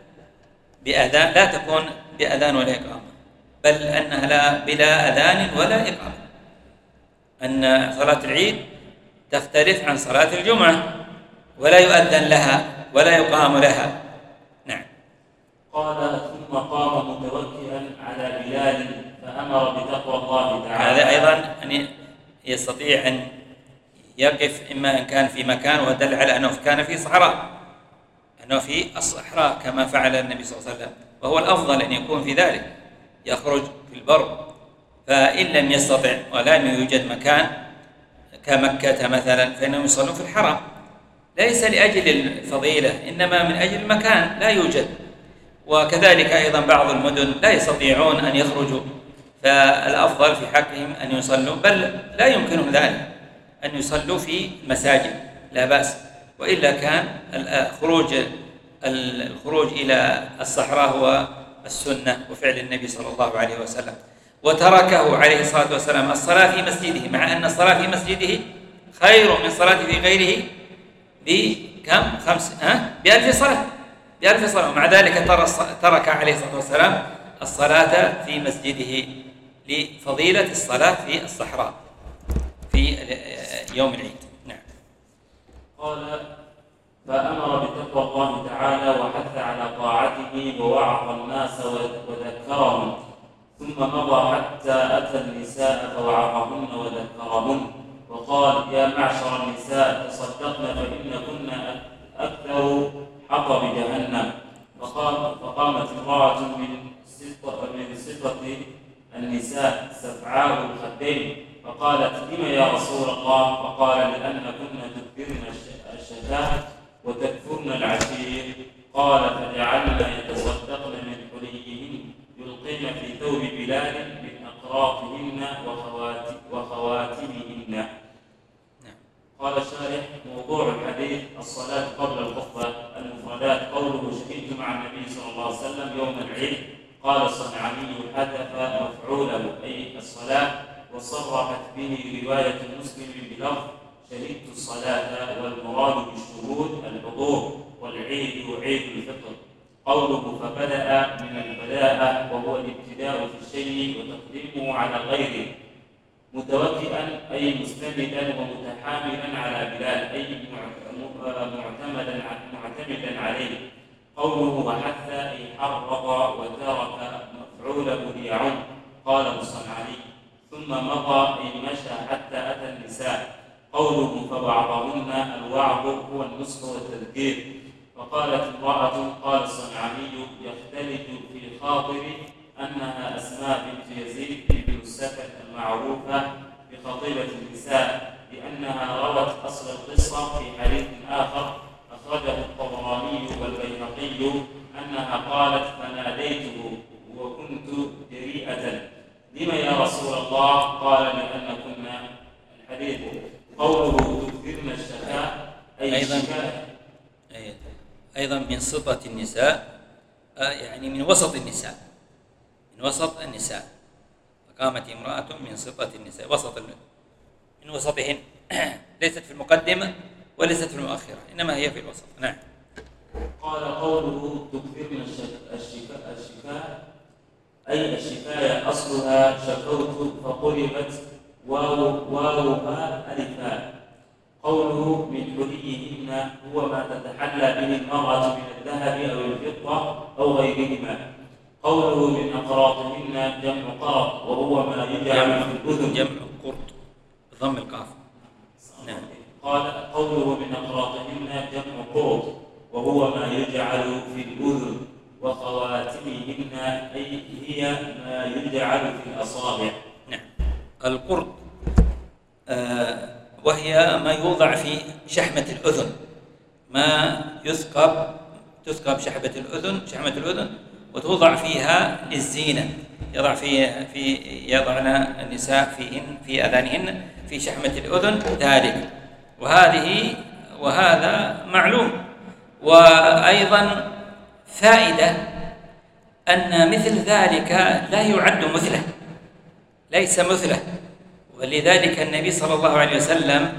Speaker 2: بأذان ولا إقامة، بل أنها بلا أذان ولا إقامة، أن صلاة العيد تختلف عن صلاة الجمعة، ولا يؤذن لها ولا يقام لها. نعم.
Speaker 3: قال ثم قام متوكئا على بلال فأمر بتقوى الله تعالى.
Speaker 2: هذا أيضا أن يستطيع أن يقف، إما أن كان في مكان ودل على أنه كان في صحراء، أنه في الصحراء كما فعل النبي صلى الله عليه وسلم، وهو الأفضل أن يكون في ذلك، يخرج في البر. فإن لم يستطع ولم يوجد مكان كمكة مثلا فإنهم يصلون في الحرم، ليس لأجل الفضيلة إنما من أجل المكان لا يوجد. وكذلك أيضا بعض المدن لا يستطيعون أن يخرجوا، فالأفضل في حقهم أن يصلوا، بل لا يمكنهم ذلك أن يصلوا في المساجد لا بأس، وإلا كان الخروج إلى الصحراء هو السنة وفعل النبي صلى الله عليه وسلم. وتركه عليه الصلاة والسلام الصلاة في مسجده، مع أن الصلاة في مسجده خير من صلاة في غيره بكم؟ ب1000 صلاة، ومع ذلك ترك عليه الصلاة والسلام الصلاة في مسجده لفضيلة الصلاة في الصحراء في يوم العيد. نعم.
Speaker 3: قال فأمر بتقوى الله تعالى وحث على طاعته ووعظ الناس وذكرهم، ثم مضى حتى أتى النساء فوعظهن وذكرهن، وقال يا معشر النساء تصدقن فإنكن أكثر حطب جهنم. فقامت امرأة من صفة النساء سفعاء الخدين فقالت لم يا رسول الله؟ فقال لأنكن تكثرن الشتاء وتكفرن العشير. قال فجعلن يتصدقن من حليهن يلقين في ثوب بلال من أقراطهن وخواتمهن. قال الشارح موضوع الحديث الصلاة قبل الخطبة. المفردات قوله شهدت مع النبي صلى الله عليه وسلم يوم العيد، قال الصنعاني حذف مفعوله أي الصلاة، وصرحت به رواية مسلم بلفظ شهدت الصلاة، والمراد بالشهود الحضور، والعيد عيد الفطر. قوله فبدأ من البداءة وهو الابتداء في الشيء وتقديمه على غيره، متوكئا أي مستندا ومتحاملا على بلال أي معتمدا عليه. قوله وحث أي حرض وترك مفعوله ليعم. قاله الصنعاني. ثم مضى أي مشى حتى أتى النساء. قوله فوعظهن الوعظ هو النصح والتذكير. فقالت امرأة قال الصنعاني يختلج في خاطري أنها أسماء بنت يزيد بن السكن المعروفة بخطيبة النساء لأنها روت أصل القصة في حديث آخر أخرجه الطبراني والبيهقي أنها قالت فناديته وكنت جريئة. لما يا رسول الله؟ قال لأن كنا الحديث. قوله تكثرن الشفاء أي الشفاء
Speaker 2: أيضا من سطة النساء، يعني من وسط النساء، من وسط النساء. فقامت امرأة من سطة النساء، من وسطهن، ليست في المقدمة وليست في المؤخرة، إنما هي في الوسط. نعم.
Speaker 3: قال قوله تكثرن الشفاء أي الشفاء أصلها شكوت فقلبت واوها ألفا. قوله من حليهن هو ما تتحلى به المرأة من الذهب أو الفضة أو غيرهما. قوله من أقراطهن جمع قرط وهو ما يجعل في الأذن.
Speaker 2: جمع قرط بضم القاف. نعم.
Speaker 3: قال قوله من أقراطهن جمع قرط وهو ما يجعل في الأذن. وخواتمهن أي هي ما يجعل في الأصابع.
Speaker 2: نعم. القرط وهي ما يوضع في شحمة الأذن، ما تثقب شحمة الأذن وتوضع فيها للزينة. يضعن النساء في أذانهن في شحمة الأذن ذلك، وهذا معلوم. وأيضا فائدة أن مثل ذلك لا يعد مثله، ليس مثله، ولذلك النبي صلى الله عليه وسلم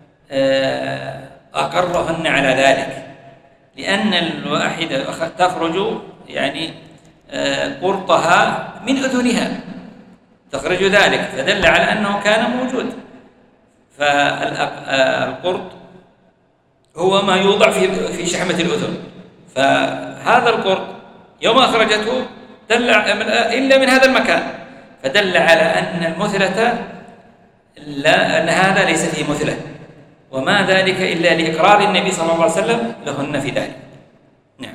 Speaker 2: أقرهن على ذلك، لأن الواحدة تخرج يعني قرطها من أذنها، تخرج ذلك، فدل على أنه كان موجود. فالقرط هو ما يوضع في شحمة الأذن، فهذا القرط يوم أخرجته دل إلا من هذا المكان، فدل على أن المثلة أن هذا ليس فيه مثلة، وما ذلك إلا لإقرار النبي صلى الله عليه وسلم لهن في ذلك. نعم.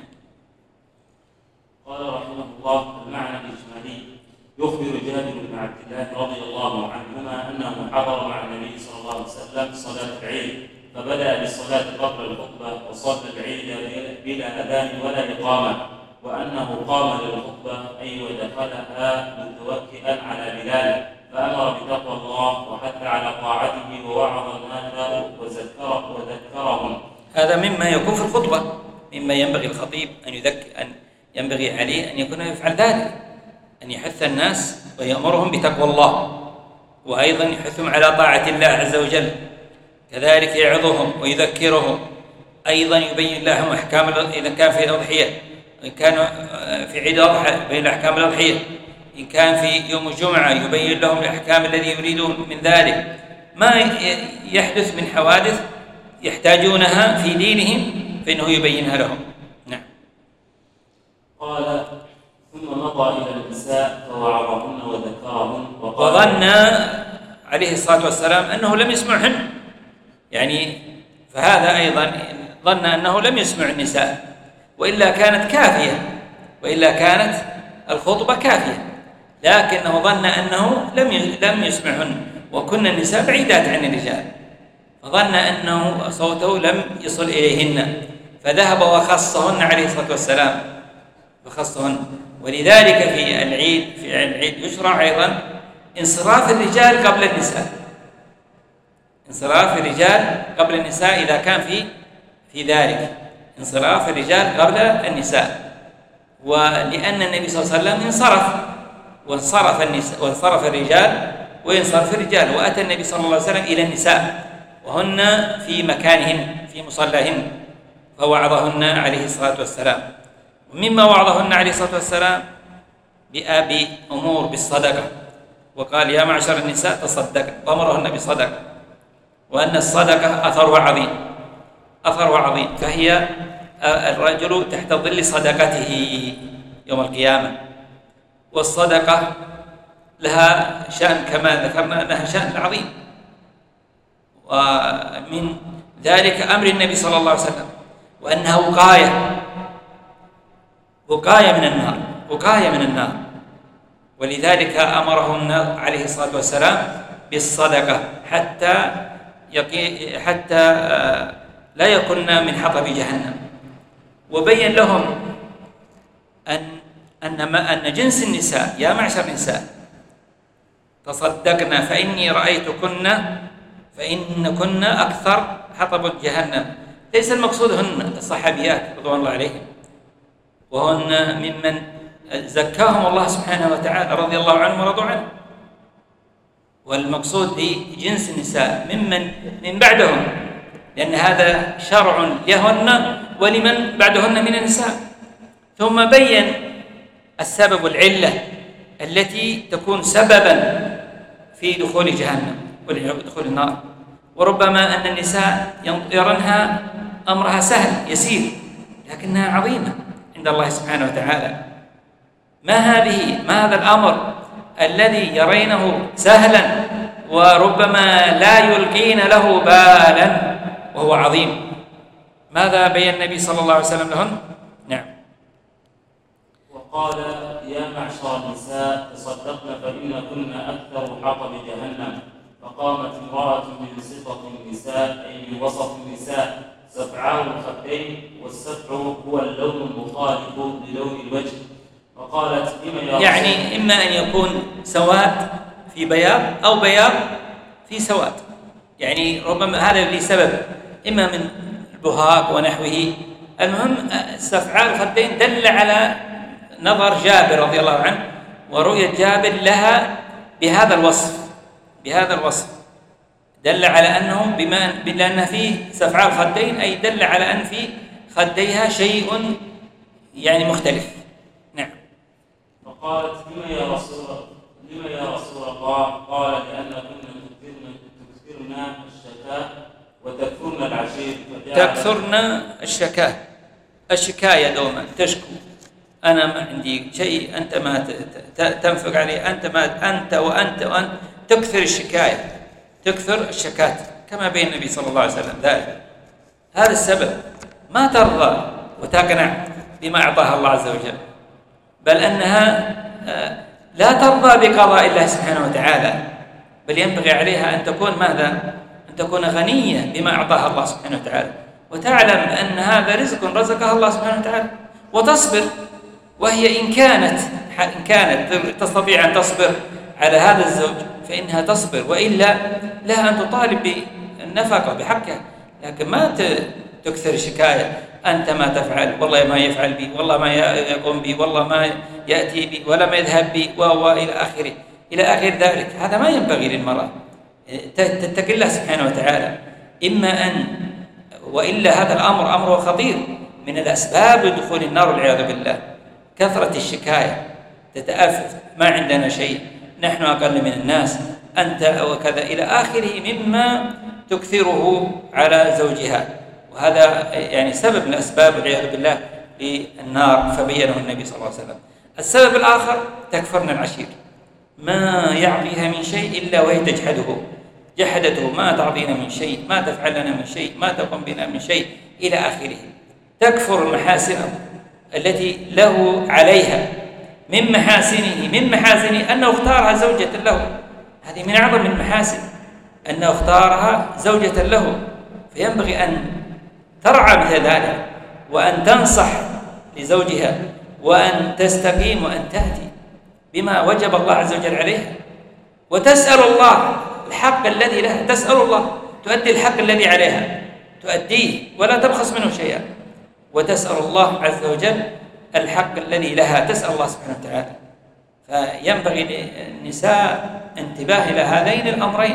Speaker 3: قال رحمه الله المعنى الإجمالي. يخبر جابر بن عبد الله رضي الله عنهما أنه حضر مع النبي صلى الله عليه وسلم صلاة العيد، فبدأ بالصلاة قبل الخطبة وصلى العيد بلا أذان ولا إقامة، وأنه قام للخطبة أي ودخلها متوكئا على بلال، فأمر بتقوى الله وحث على طاعته ووعظ الناس وذكرهم.
Speaker 2: هذا مما يكون في الخطبة، مما ينبغي الخطيب أن ينبغي عليه أن يكون يفعل ذلك، أن يحث الناس ويأمرهم بتقوى الله، وأيضا يحثهم على طاعة الله عز وجل، كذلك يعظهم ويذكرهم، أيضا يبين لهم أحكام إذا كان في الأضحية، إن كان في عيد الأضحى يبين أحكام الأضحية، إن كان في يوم الجمعة يبين لهم الأحكام الذي يريدون من ذلك، ما يحدث من حوادث يحتاجونها في دينهم فإنه يبينها لهم. نعم.
Speaker 3: قال ثم مضى إلى النساء فوعظهن وذكرهن
Speaker 2: وظن عليه الصلاة والسلام أنه لم يسمعهن، يعني فهذا أيضا ظن أنه لم يسمع النساء، وإلا كانت كافية، وإلا كانت الخطبة كافية، لكنه ظن أنه لم يسمعهن، وكن النساء بعيدات عن الرجال، فظن أنه صوته لم يصل إليهن، فذهب وخصهن عليه الصلاة والسلام، فخصهن. ولذلك في العيد يشرع أيضا انصراف الرجال قبل النساء، انصراف الرجال قبل النساء إذا كان في ذلك، انصراف الرجال قبل النساء، ولأن النبي صلى الله عليه وسلم انصرف وانصرف الرجال وينصرف الرجال، وأتى النبي صلى الله عليه وسلم إلى النساء وهن في مكانهن في مصلاهن، فوعظهن عليه الصلاة والسلام. ومما وعظهن عليه الصلاة والسلام بأمور بالصدقة، وقال يا معشر النساء تصدقن، وأمرهن بصدقة، وأن الصدقة أثرها عظيم، أثرها عظيم، فهي الرجل تحت ظل صدقته يوم القيامة. والصدقة لها شأن كما ذكرنا أنها شأن عظيم، ومن ذلك أمر النبي صلى الله عليه وسلم، وأنها وقاية من النار، وقاية من النار. ولذلك أمرهم عليه الصلاة والسلام بالصدقة حتى لا يكن من حطب جهنم. وبين لهم أن جنس النساء يا معشر النساء تصدقنا فإني فإنكن أكثر حطب جهنم. ليس المقصود هن الصحابيات رضوان الله عليهم، وهن ممن زكاهم الله سبحانه وتعالى رضي الله عنهم ورضوا عنه، والمقصود بجنس النساء من بعدهم، لأن هذا شرع لهن ولمن بعدهن من النساء. ثم بين السبب والعلة التي تكون سببا في دخول جهنم ودخول النار. وربما أن النساء يرونها أمرها سهل يسير، لكنها عظيمة عند الله سبحانه وتعالى. ما هذا الأمر الذي يرينه سهلا وربما لا يلقين له بالا وهو عظيم؟ ماذا بين النبي صلى الله عليه وسلم لهن؟ نعم.
Speaker 3: وقال يا معشر النساء تصدقن فإنكن أكثر حطب جهنم. فقامت امرأة من صفة النساء أي من وسط النساء سفعاء الخدين، والسفع هو اللون المخالف للون الوجه، فقالت لما
Speaker 2: يعني إما أن يكون سواد في بياض أو بياض في سواد، يعني ربما هذا لسبب إما من البهاق ونحوه. المهم سفعاء الخدين دل على نظر جابر رضي الله عنه ورؤية جابر لها بهذا الوصف دل على أنه بأن فيه سفعاء الخدين، أي دل على أن في خديها شيء يعني مختلف. نعم.
Speaker 3: فقالت لما يا رسول الله؟ قال لأنكن تكثرن الشكاة وتكثرن العشير.
Speaker 2: تكثرن الشكاية دوما، تشكو أنا ما عندي شيء، أنت ما تنفق عليه، أنت تكثر الشكاية، تكثر الشكات، كما بين النبي صلى الله عليه وسلم ذلك. هذا السبب، ما ترضى وتقنع بما أعطاها الله عز وجل، بل أنها لا ترضى بقضاء الله سبحانه وتعالى، بل ينبغي عليها أن تكون ماذا؟ أن تكون غنية بما أعطاها الله سبحانه وتعالى، وتعلم أن هذا رزق رزقها الله سبحانه وتعالى، وتصبر. وهي إن كانت تستطيع أن تصبر على هذا الزوج فإنها تصبر، وإلا لها أن تطالب بالنفقة بحقها، لكن ما تكثر الشكاية، أنت ما تفعل، والله ما يفعل بي، والله ما يقوم بي، والله ما يأتي بي، ولا ما يذهب بي، إلى آخره إلى آخر ذلك. هذا ما ينبغي للمرأة، تتقي الله سبحانه وتعالى. إما أن وإلا هذا الأمر أمره خطير، من الأسباب لدخول النار والعياذ بالله كثرة الشكاية، تتأفف، ما عندنا شيء، نحن أقل من الناس، أنت وكذا إلى آخره مما تكثره على زوجها، وهذا يعني سبب من الأسباب والعياذ بالله للنار، فبينه النبي صلى الله عليه وسلم. السبب الآخر تكفرن العشير، ما يعطيها من شيء إلا وهي جحدته، ما تعطينا من شيء، ما تفعل لنا من شيء، ما تقوم بنا من شيء إلى آخره. تكفر المحاسن التي له عليها، من محاسنه أنه اختارها زوجة له، هذه من أعظم المحاسن أنه اختارها زوجة له، فينبغي أن ترعى مثل ذلك، وأن تنصح لزوجها، وأن تستقيم، وأن تأتي بما وجب الله عز وجل عليها، وتسأل الله الحق الذي لها، تسأل الله تؤدي الحق الذي عليها، تؤديه ولا تبخس منه شيئا، وتسأل الله عز وجل الحق الذي لها، تسأل الله سبحانه وتعالى. فينبغي للنساء انتباه إلى هذين الأمرين،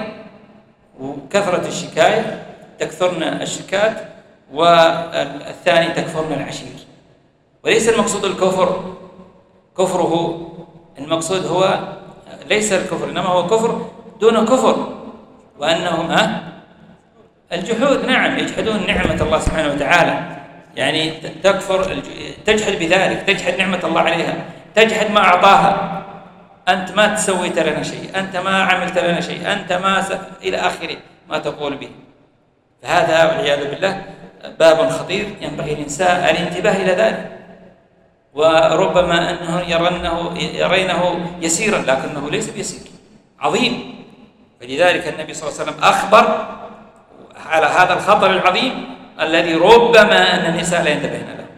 Speaker 2: وكثرة الشكاية، تكثرن الشكات، والثاني تكفرن العشير. وليس المقصود الكفر كفره، المقصود هو ليس الكفر، إنما هو كفر دون كفر، وأنهم الجحود. نعم، يجحدون نعمة الله سبحانه وتعالى، يعني تكفر، تجحد بذلك، تجحد نعمة الله عليها، تجحد ما أعطاها. أنت ما سويت لنا شيء، أنت ما عملت لنا شيء، أنت ما إلى آخره ما تقول به. فهذا والعياذ بالله باب خطير، ينبغي الإنسان الانتباه إلى ذلك. وربما أنه يرينه يسيرا، لكنه ليس بيسير، عظيم. فلذلك النبي صلى الله عليه وسلم أخبر على هذا الخطر العظيم الذي ربما أن النساء لا ينتبهن له.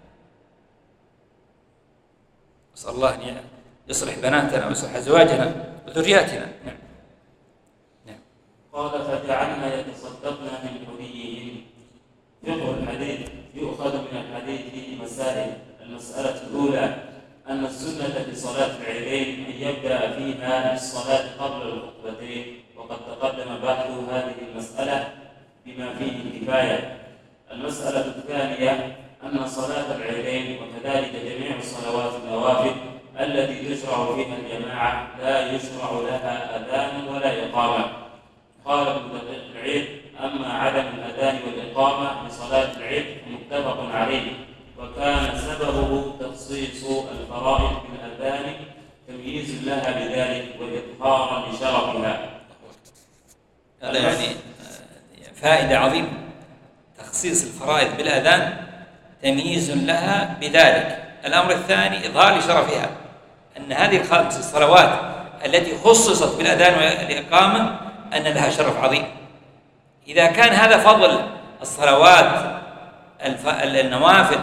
Speaker 2: نسأل الله أن يصلح بناتنا ويصلح أزواجنا وذرياتنا. نعم.
Speaker 3: قال فجعلنا يتصدقن من حليهم. فقه الحديث يؤخذ من الحديث مسائل. المسألة الأولى أن السنة في صلاة العيدين أن يبدأ فيها بالصلاة قبل الخطبتين، وقد تقدم بحث هذه المسألة بما فيه الكفاية. المسألة الثانية أن صلاة العيدين وكذلك جميع الصلوات النوافل التي تشرع فيها الجماعة لا يشرع لها أذان ولا إقامة. قال ابن دقيق العيد: أما عدم الأذان والإقامة لصلاة العيد متفق عليه، وكان سببه تخصيص الفرائض بالأذان تمييز لها بذلك وإظهارا لشرفها.
Speaker 2: هذا يعني فائدة عظيمة، تخصيص الفرائض بالأذان تمييز لها بذلك. الأمر الثاني إظهار لشرفها، أن هذه الخمس الصلوات التي خصصت بالأذان والإقامة أن لها شرف عظيم. إذا كان هذا فضل الصلوات النوافل،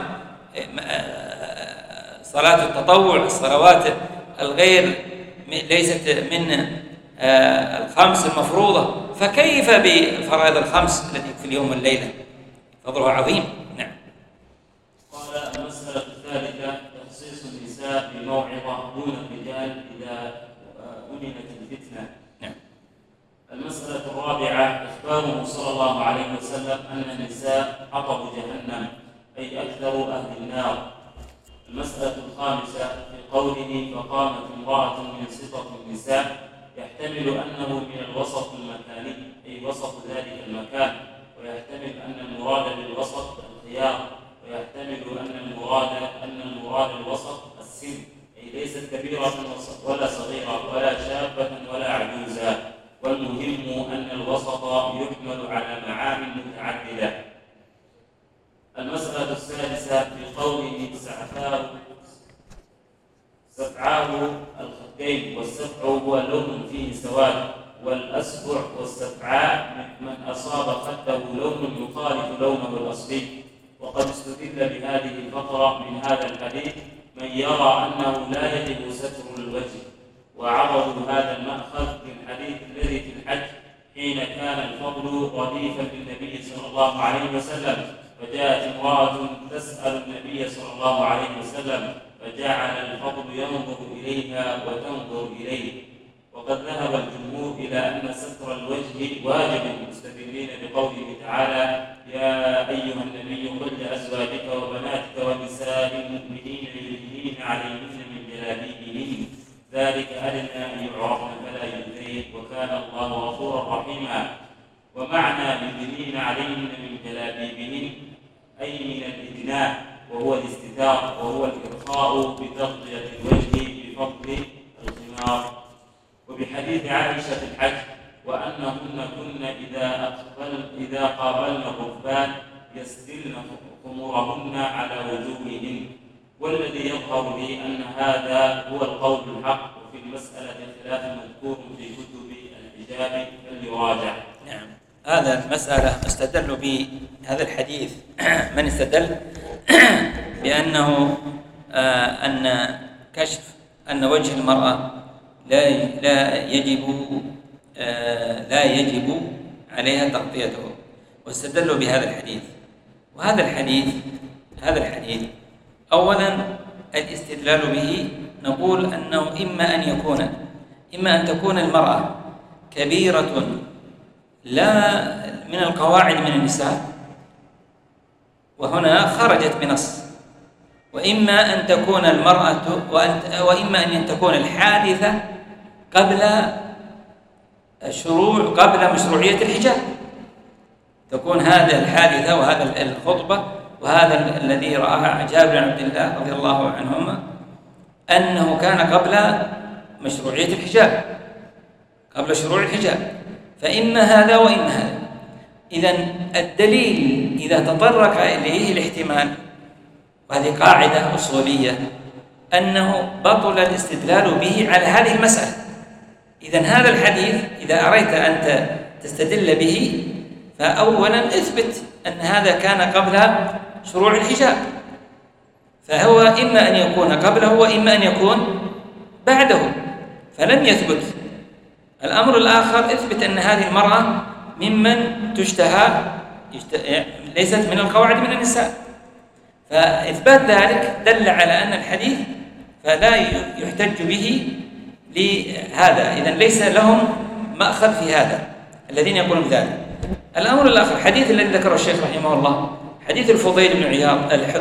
Speaker 2: صلاة التطوع، الصلوات الغير ليست من الخمس المفروضة، فكيف بالفرائض الخمس التي في اليوم والليلة؟ فضلها عظيم. نعم.
Speaker 3: قال المسألة الثالثة تخصيص النساء بموعظة دون الرجال إذا أمنت الفتنة.
Speaker 2: نعم.
Speaker 3: المسألة الرابعة إخباره صلى الله عليه وسلم أن النساء حطب جهنم، أي أكثر أهل النار. المسألة الخامسة في قوله فقامت امرأة من سطة النساء، يحتمل أنه من الوسط المكاني أي وسط ذلك المكان، ويحتمل أن المراد بالوسط الخيار، ويحتمل أن المراد الوسط السن، أي ليست كبيرة ولا صغيرة ولا شابة ولا عجوزة. والمهم أن الوسط يحمل على معاني متعددة. المسألة السادسة في قوله سفعاه الخدين، والسفع هو لون فيه سواد، والأسفع والسفعاء من أصاب خده لون يخالف لونه الأصلي. وقد استدل بهذه الفقرة من هذا الحديث من يرى أنه لا يجب ستر الوجه، وعرضوا هذا المأخذ من الحديث الذي في الحج حين كان الفضل رديفا للنبي صلى الله عليه وسلم، فجاءت امرأة تسأل النبي صلى الله عليه وسلم، فجعل الفضل ينظر إليها وتنظر إليه. وقد ذهب الجمهور إلى أن ستر الوجه واجب، مستدلين بقوله تعالى: يا أيها النبي قل لأزواجك وبناتك ونساء المؤمنين يدنين عليهن من جلابيبهن، ذلك أدنى أن يعرفن فلا يؤذين، وكان الله غفورا رحيما. ومعنى يدنين عليهن من جلابيبهن أي من الإدناء، وهو الاستتار، وهو الإرخاء بتغطية الوجه بفضل الخمار. وبحديث عائشة في الحج: وأنهن كن إذا قابلن الركبان يسدلن خمورهن على وجوههن. والذي يظهر لي أن هذا هو القول الحق، وفي المسألة خلاف مذكور في كتب الحجاب فليراجع.
Speaker 2: نعم. هذا المسألة استدلوا بهذا الحديث من استدل بأنه أن كشف أن وجه المرأة لا يجب عليها تغطيته، واستدلوا بهذا الحديث. وهذا الحديث أولا الاستدلال به نقول أنه إما أن تكون المرأة كبيرة لا من القواعد من النساء، وهنا خرجت بنص، وإما أن تكون المرأة وإما أن تكون الحادثة قبل قبل مشروعية الحجاب، تكون هذه الحادثة وهذا الخطبة وهذا الذي رآها جابر بن عبد الله رضي الله عنهما أنه كان قبل مشروعية الحجاب، قبل شروع الحجاب، فإما هذا وإما هذا. إذن الدليل إذا تطرق إليه الاحتمال، وهذه قاعدة أصولية، أنه بطل الاستدلال به على هذه المسألة. إذن هذا الحديث إذا أردت أن تستدل به فأولا اثبت أن هذا كان قبل شروع الحجاب، فهو إما أن يكون قبله وإما أن يكون بعده، فلم يثبت. الأمر الآخر اثبت أن هذه المرأة ممن تشتهى، ليست من القواعد من النساء، فإثبات ذلك دل على أن الحديث فلا يحتج به لهذا. إذن ليس لهم مأخذ في هذا الذين يقولون بذلك. الأمر الآخر حديث الذي ذكره الشيخ رحمه الله، حديث الفضيل بن عياض،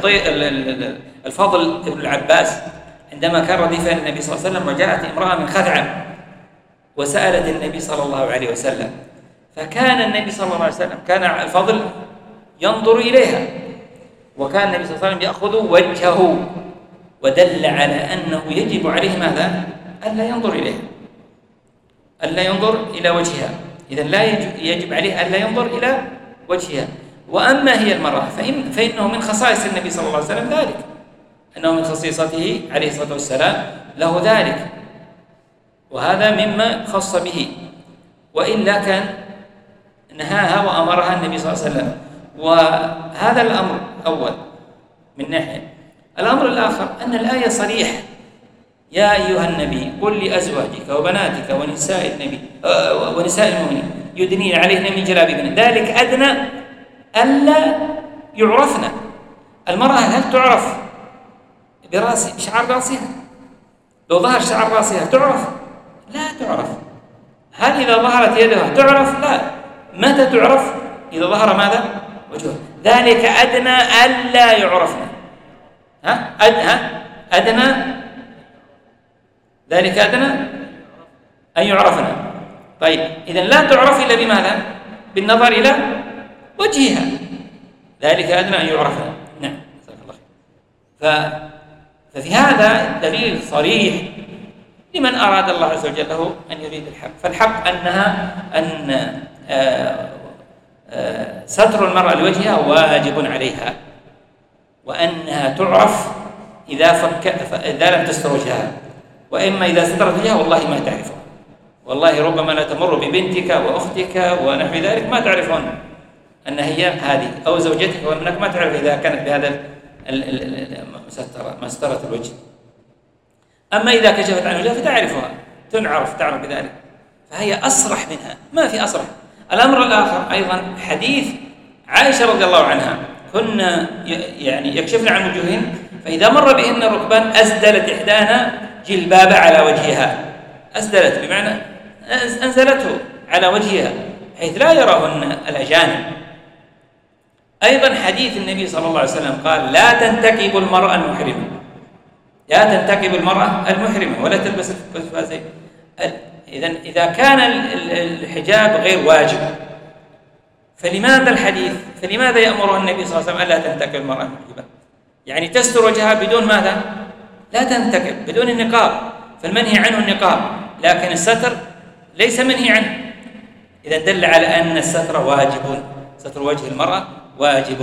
Speaker 2: الفضل بن العباس عندما كان رديفا للنبي صلى الله عليه وسلم، وجاءت امرأة من خثعم وسألت النبي صلى الله عليه وسلم، فكان النبي صلى الله عليه وسلم كان الفضل ينظر إليها، وكان النبي صلى الله عليه وسلم يأخذ وجهه، ودل على أنه يجب عليه ماذا؟ ألا ينظر إليها، ألا ينظر إلى وجهها. إذن لا يجب عليه ألا ينظر إلى وجهها. وأما هي المرأة فإنه من خصائص النبي صلى الله عليه وسلم ذلك، أنه من خصيصته عليه الصلاة والسلام له ذلك، وهذا مما خص به، وإلا كان نهاها وأمرها النبي صلى الله عليه وسلم. وهذا الأمر أول من ناحية. الأمر الآخر أن الآية صريح: يا أيها النبي قل لأزواجك وبناتك ونساء النبي ونساء المؤمنين يدنين عليهن من جلابيبهن ذلك أدنى ألا يعرفن. المرأة هل تعرف بشعر راسها؟ لو ظهر شعر راسها تعرف؟ لا تعرف. هل إذا ظهرت يدها تعرف؟ لا. متى تعرف؟ إذا ظهر ماذا؟ وجهها. ذلك أدنى ألا يعرفن. أدنى، ذلك أدنى أن يعرفن. طيب، إذن لا تعرف إلا بماذا؟ بالنظر إلى وجهها. ذلك أدنى أن يعرفن. نعم، جزاك الله خير. ففي هذا دليل صريح لمن أراد الله عز وجل له أن يريد الحق. فالحق أن ستر المرأة لوجهها واجب عليها، وأنها تعرف إذا لم تستر وجهها، وإما إذا سترت وجهها والله ما تعرفها. والله ربما لا تمر ببنتك وأختك ونحو ذلك ما تعرفون أن هي هذه، أو زوجتك وابنك ما تعرف إذا كانت بهذا مسترة الوجه. أما إذا كشفت عن وجهها فتعرفها، تعرف بذلك، فهي أصرح منها، ما في أصرح. الأمر الآخر أيضا حديث عائشة رضي الله عنها، كنا يعني يكشفن عن وجوههن، فإذا مر بهن ركبان أسدلت إحدانا جلباب على وجهها. أسدلت بمعنى أنزلته على وجهها حيث لا يراهن الأجانب. أيضا حديث النبي صلى الله عليه وسلم قال: لا تنتكب المرأة المحرمة، لا تنتكب المرأة المحرمة ولا تلبس القفازين. إذا كان الحجاب غير واجب فلماذا يأمره النبي صلى الله عليه وسلم ألا تنتكب المرأة المحجبة؟ يعني تستر وجهها بدون ماذا؟ لا تنتكب، بدون النقاب، فالمنهي عنه النقاب، لكن الستر ليس منهي عنه. إذا دل على أن الستر واجب، ستر وجه المرأة واجب.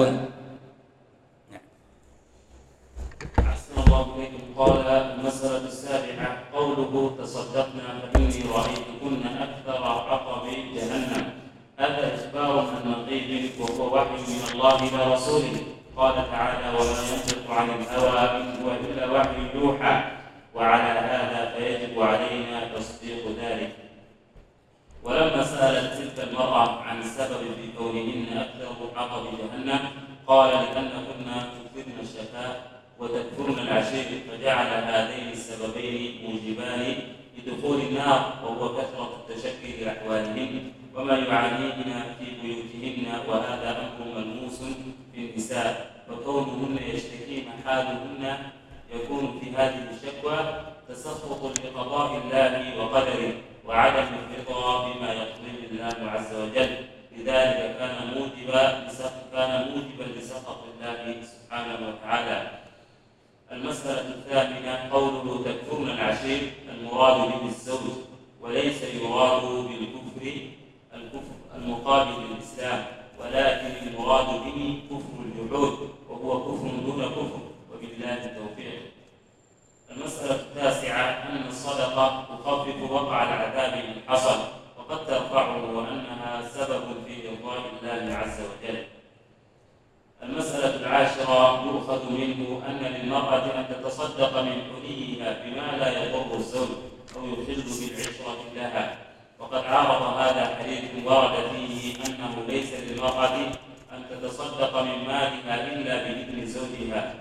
Speaker 3: أحسن الله إليكم. قال: المسألة السابعة قوله: تصدقنا فإني رأيتكن أكثر عقب جهنم. هذا إخبار عن نقيض وهو وحي من الله إلى رسوله. قال تعالى: وما ينطق عن الهوى إن هو إلا وحي يوحى. وعلى هذا فيجب علينا تصديق ذلك. ولما سألت تلك المرأة عن السبب في كونهن أكثر عقب جهنم قال: لأنهن تكثرن الشفاء وتكثرن العشير، فجعل هذين السببين موجبان لدخول النار، وهو كثرة التشكي لأحوالهن وما يعانين في بيوتهن، وهذا أمر ملموس في النساء، فكونهن يشتكين حالهن يكون في هذه الشكوى تسخط لقضاء الله وقدره وعدم الرضا بما يقضيه الله عز وجل، لذلك كان موجبا لسخط الله سبحانه وتعالى. المسألة الثامنة قوله تكفرون العشير، المراد به الزوج، وليس يراد بالكفر الكفر المقابل للإسلام، ولكن المراد به كفر الجحود، وهو كفر دون كفر، وبالله التوفيق. المسألة التاسعة أن الصدقة تخفف وقع العذاب إن حصل، وقد ترفعه، وأنها سبب في إرضاء الله عز وجل. المسألة العاشرة يؤخذ منه أن للمرأة أن تتصدق من حليها بما لا يضر الزوج أو يخل بالعشرة لها، وقد عارض هذا حديث ورد فيه أنه ليس للمرأة أن تتصدق من مالها إلا بإذن زوجها،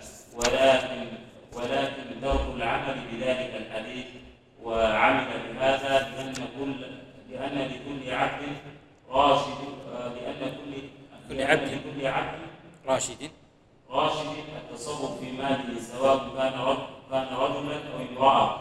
Speaker 3: ولكن ترك العمل بذلك الحديث وعمل بهذا لأن لكل عبد راشد التصرف في ماله سواء كان رجلا أو امرأة.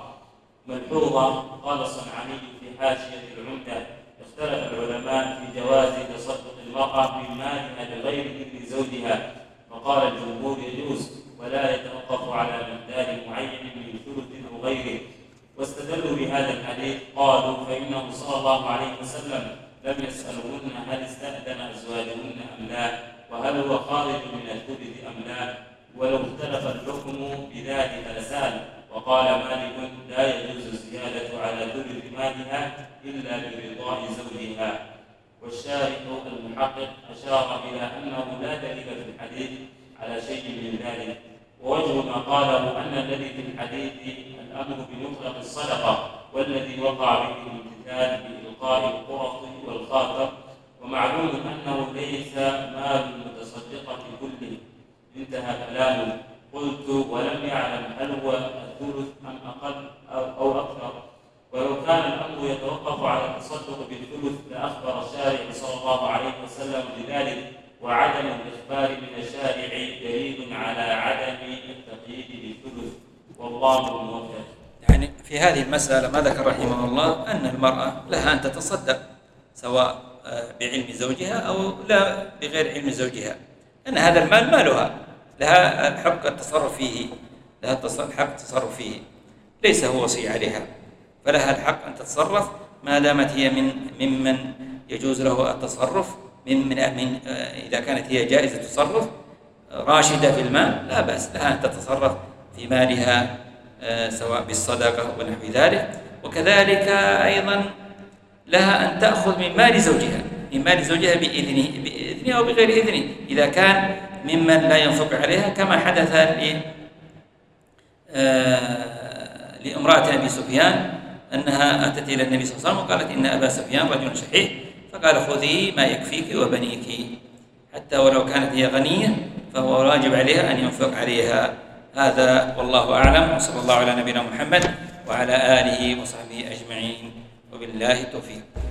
Speaker 3: ملحوظة قال الصنعاني في حاشية العمدة: اختلف العلماء في جواز تصدق المرأة من مالها بغير إذن زوجها، فقال الجمهور يجوز ولا يتوقف على مقدار معين من ثلث أو غيره، واستدلوا بهذا الحديث. قالوا فإنه صلى الله عليه وسلم لم يسألهن هل استأذن أزواجهن أم لا، وهل هو خارج من الثلث أم لا، ولو اختلف الحكم بذلك لسأل. وقال مالك لا يجوز الزيادة على ثلث مالها إلا برضاء زوجها. والشارح المحقق أشار إلى أنه لا دليل في الحديث على شيء من ذلك، ووجه ما قاله أن الذي في الحديث الأمر بمطلق الصدقة، والذي وقع به الامتثال بإلقاء القرط والخاطر، ومعلوم أنه ليس مال المتصدقة كله. انتهى كلامه. قلت ولم يعلم هل هو الثلث أم أقل أو أكثر، ولو كان الأمر يتوقف على التصدق بالثلث لأخبر الشارع صلى الله عليه وسلم بذلك، وعدم الإخبار من الشارع دليل على عدم التقييد بالثلث، والله موفق.
Speaker 2: يعني في هذه المسألة ما ذكر رحمه الله أن المرأة لها أن تتصدق سواء بعلم زوجها أو لا بغير علم زوجها، أن هذا المال مالها، لها الحق التصرف فيه، لها الحق التصرف فيه، ليس هو وصي عليها، فلها الحق أن تتصرف ما دامت هي ممن يجوز له التصرف من إذا كانت هي جائزة تصرف راشدة في المال لا بأس لها أن تتصرف في مالها سواء بالصدقة ونحو ذلك. وكذلك أيضا لها أن تأخذ من مال زوجها بإذنه أو بغير إذنه إذا كان ممن لا ينفق عليها، كما حدث لامرأة أبي سفيان أنها أتت إلى النبي صلى الله عليه وسلم وقالت إن أبا سفيان رجل شحيح، فقال خذي ما يكفيك وبنيك، حتى ولو كانت هي غنية فهو واجب عليها أن ينفق عليها. هذا والله أعلم، وصلى الله على نبينا محمد وعلى آله وصحبه أجمعين، وبالله التوفيق.